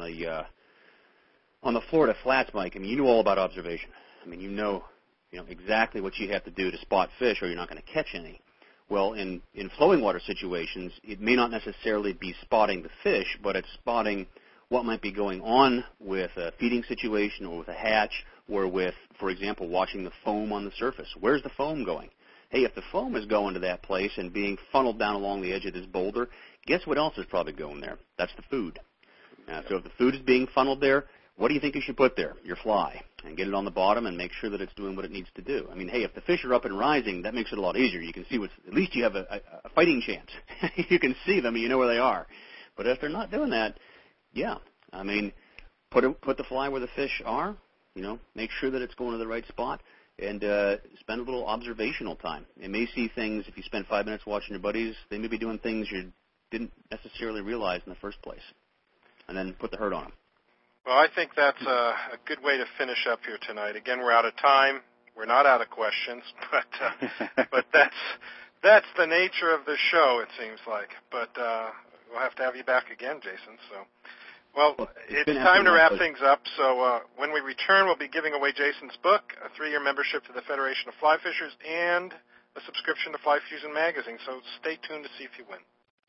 the Florida flats, Mike, I mean, you know all about observation. I mean, you know exactly what you have to do to spot fish, or you're not going to catch any. Well, in flowing water situations, it may not necessarily be spotting the fish, but it's spotting what might be going on with a feeding situation or with a hatch or with, for example, watching the foam on the surface. Where's the foam going? Hey, if the foam is going to that place and being funneled down along the edge of this boulder, guess what else is probably going there? That's the food. So if the food is being funneled there, what do you think you should put there? Your fly. And get it on the bottom and make sure that it's doing what it needs to do. I mean, hey, if the fish are up and rising, that makes it a lot easier. You can see at least you have a fighting chance. You can see them and you know where they are. But if they're not doing that, yeah, I mean, put the fly where the fish are, make sure that it's going to the right spot, and spend a little observational time. You may see things, if you spend 5 minutes watching your buddies, they may be doing things you didn't necessarily realize in the first place. And then put the hurt on them. Well, I think that's a good way to finish up here tonight. Again, we're out of time. We're not out of questions, but that's the nature of the show, it seems like. But we'll have to have you back again, Jason. So, well, it's time to wrap things up. So when we return, we'll be giving away Jason's book, a 3-year membership to the Federation of Fly Fishers, and a subscription to Fly Fusion magazine. So stay tuned to see if you win.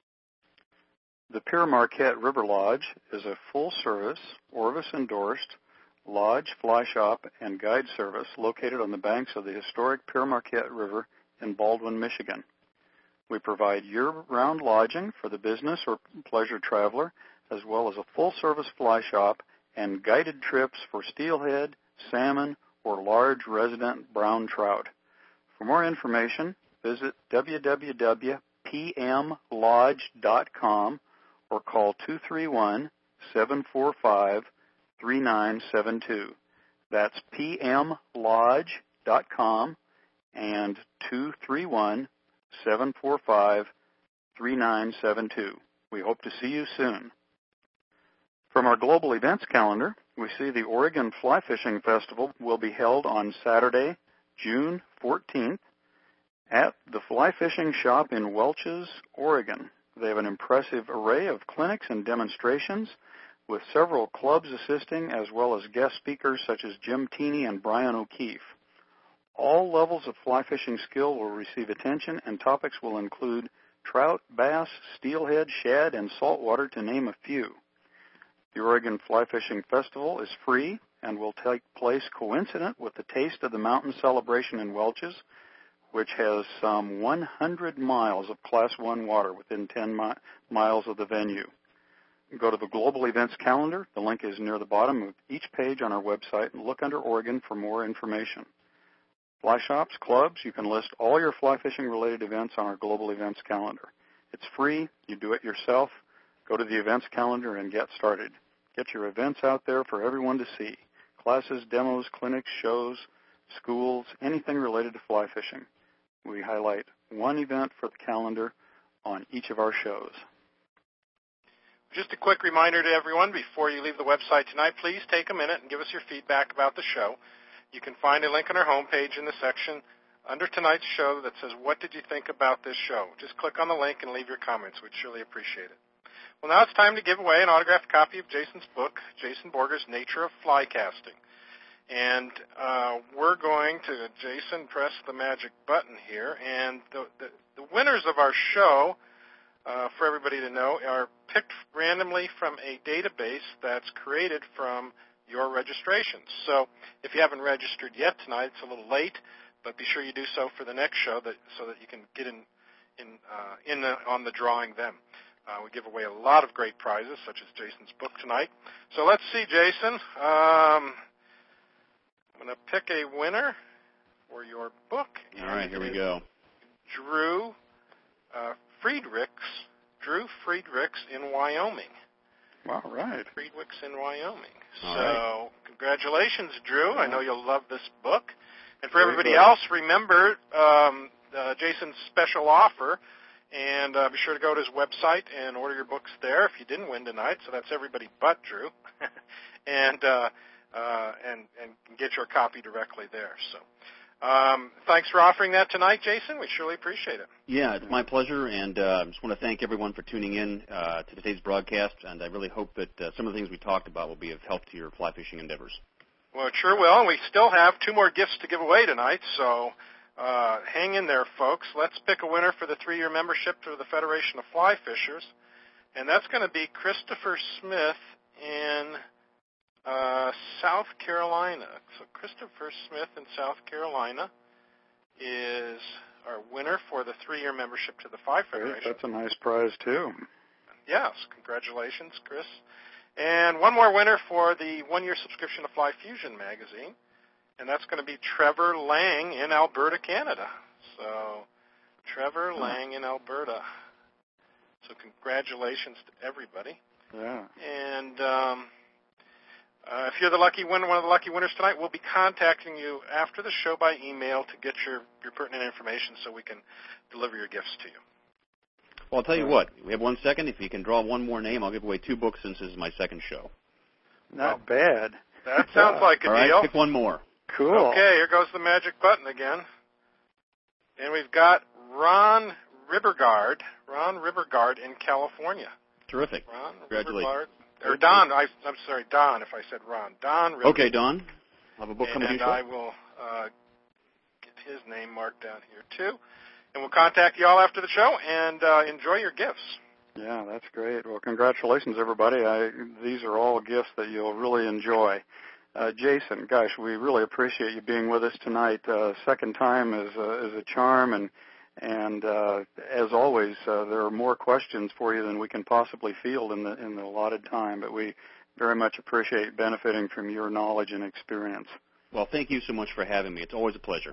The Pere Marquette River Lodge is a full-service, Orvis-endorsed lodge, fly shop, and guide service located on the banks of the historic Pere Marquette River in Baldwin, Michigan. We provide year-round lodging for the business or pleasure traveler, as well as a full-service fly shop and guided trips for steelhead, salmon, or large resident brown trout. For more information, visit www.pmlodge.com or call 231-745-3972. That's pmlodge.com and 231-745-3972. We hope to see you soon. From our global events calendar, we see the Oregon Fly Fishing Festival will be held on Saturday, June 14th at the Fly Fishing Shop in Welches, Oregon. They have an impressive array of clinics and demonstrations with several clubs assisting, as well as guest speakers such as Jim Teeney and Brian O'Keefe. All levels of fly fishing skill will receive attention, and topics will include trout, bass, steelhead, shad, and saltwater, to name a few. The Oregon Fly Fishing Festival is free and will take place coincident with the Taste of the Mountain celebration in Welches, which has some 100 miles of Class 1 water within 10 miles of the venue. Go to the Global Events Calendar. The link is near the bottom of each page on our website, and look under Oregon for more information. Fly shops, clubs, you can list all your fly fishing-related events on our Global Events Calendar. It's free. You do it yourself. Go to the events calendar and get started. Get your events out there for everyone to see. Classes, demos, clinics, shows, schools, anything related to fly fishing. We highlight one event for the calendar on each of our shows. Just a quick reminder to everyone before you leave the website tonight, please take a minute and give us your feedback about the show. You can find a link on our homepage in the section under tonight's show that says, what did you think about this show? Just click on the link and leave your comments. We'd surely appreciate it. Well, now it's time to give away an autographed copy of Jason's book, Jason Borger's Nature of Fly Casting. And we're going to, Jason, press the magic button here. And the winners of our show, for everybody to know, are picked randomly from a database that's created from your registrations. So if you haven't registered yet tonight, it's a little late, but be sure you do so for the next show so that you can get on the drawing then. We give away a lot of great prizes, such as Jason's book tonight. So let's see, Jason. I'm going to pick a winner for your book. All right, here we go. Drew Friedrichs in Wyoming. All right. Friedrichs in Wyoming. All so right. Congratulations, Drew. I know you'll love this book. And for Very everybody good. else, remember Jason's special offer. And be sure to go to his website and order your books there if you didn't win tonight. So that's everybody but Drew. and get your copy directly there. So thanks for offering that tonight, Jason. We surely appreciate it. Yeah, it's my pleasure, and I just want to thank everyone for tuning in to today's broadcast, and I really hope that some of the things we talked about will be of help to your fly fishing endeavors. Well, it sure will, and we still have 2 more gifts to give away tonight, so hang in there, folks. Let's pick a winner for the 3-year membership to the Federation of Fly Fishers, and that's going to be Christopher Smith in South Carolina. So Christopher Smith in South Carolina is our winner for the 3-year membership to the Fly Federation. That's a nice prize, too. Yes, congratulations, Chris. And one more winner for the 1-year subscription to Fly Fusion magazine, and that's going to be Trevor Lang in Alberta, Canada. So Trevor Lang in Alberta. So congratulations to everybody. Yeah. And if you're the lucky winner, one of the lucky winners tonight, we'll be contacting you after the show by email to get your pertinent information so we can deliver your gifts to you. Well, I'll tell you what. We have 1 second. If you can draw one more name, I'll give away 2 books since this is my second show. Not bad. That sounds like a All right, deal. pick one more. Cool. Okay, here goes the magic button again. And we've got Ron Ribergard in California. Terrific. Ron Congratulations. Ribergard. Or Don, I'm sorry, Don, if I said Ron. Don Ribergard. Okay, Don. I'll have a book coming to you And I will get his name marked down here, too. And we'll contact you all after the show, and enjoy your gifts. Yeah, that's great. Well, congratulations, everybody. These are all gifts that you'll really enjoy. Jason, gosh, we really appreciate you being with us tonight. Second time is a charm, and as always, there are more questions for you than we can possibly field in the allotted time, but we very much appreciate benefiting from your knowledge and experience. Well, thank you so much for having me. It's always a pleasure.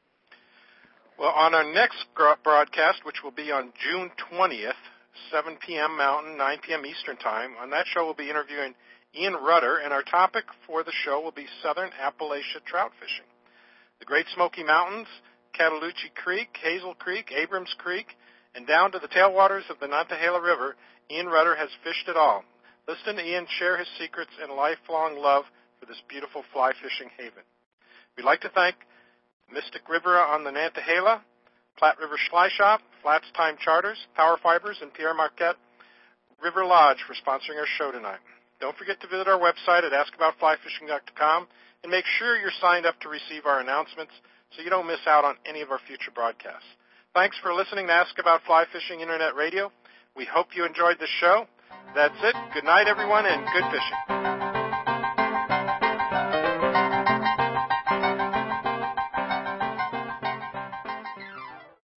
Well, on our next broadcast, which will be on June 20th, 7 p.m. Mountain, 9 p.m. Eastern Time, on that show we'll be interviewing Ian Rudder, and our topic for the show will be Southern Appalachia trout fishing. The Great Smoky Mountains, Cataloochee Creek, Hazel Creek, Abrams Creek, and down to the tailwaters of the Nantahala River, Ian Rudder has fished it all. Listen to Ian share his secrets and lifelong love for this beautiful fly fishing haven. We'd like to thank Mystic River on the Nantahala, Platte River Fly Shop, Flats Time Charters, Power Fibers, and Pierre Marquette River Lodge for sponsoring our show tonight. Don't forget to visit our website at askaboutflyfishing.com and make sure you're signed up to receive our announcements so you don't miss out on any of our future broadcasts. Thanks for listening to Ask About Fly Fishing Internet Radio. We hope you enjoyed the show. That's it. Good night, everyone, and good fishing.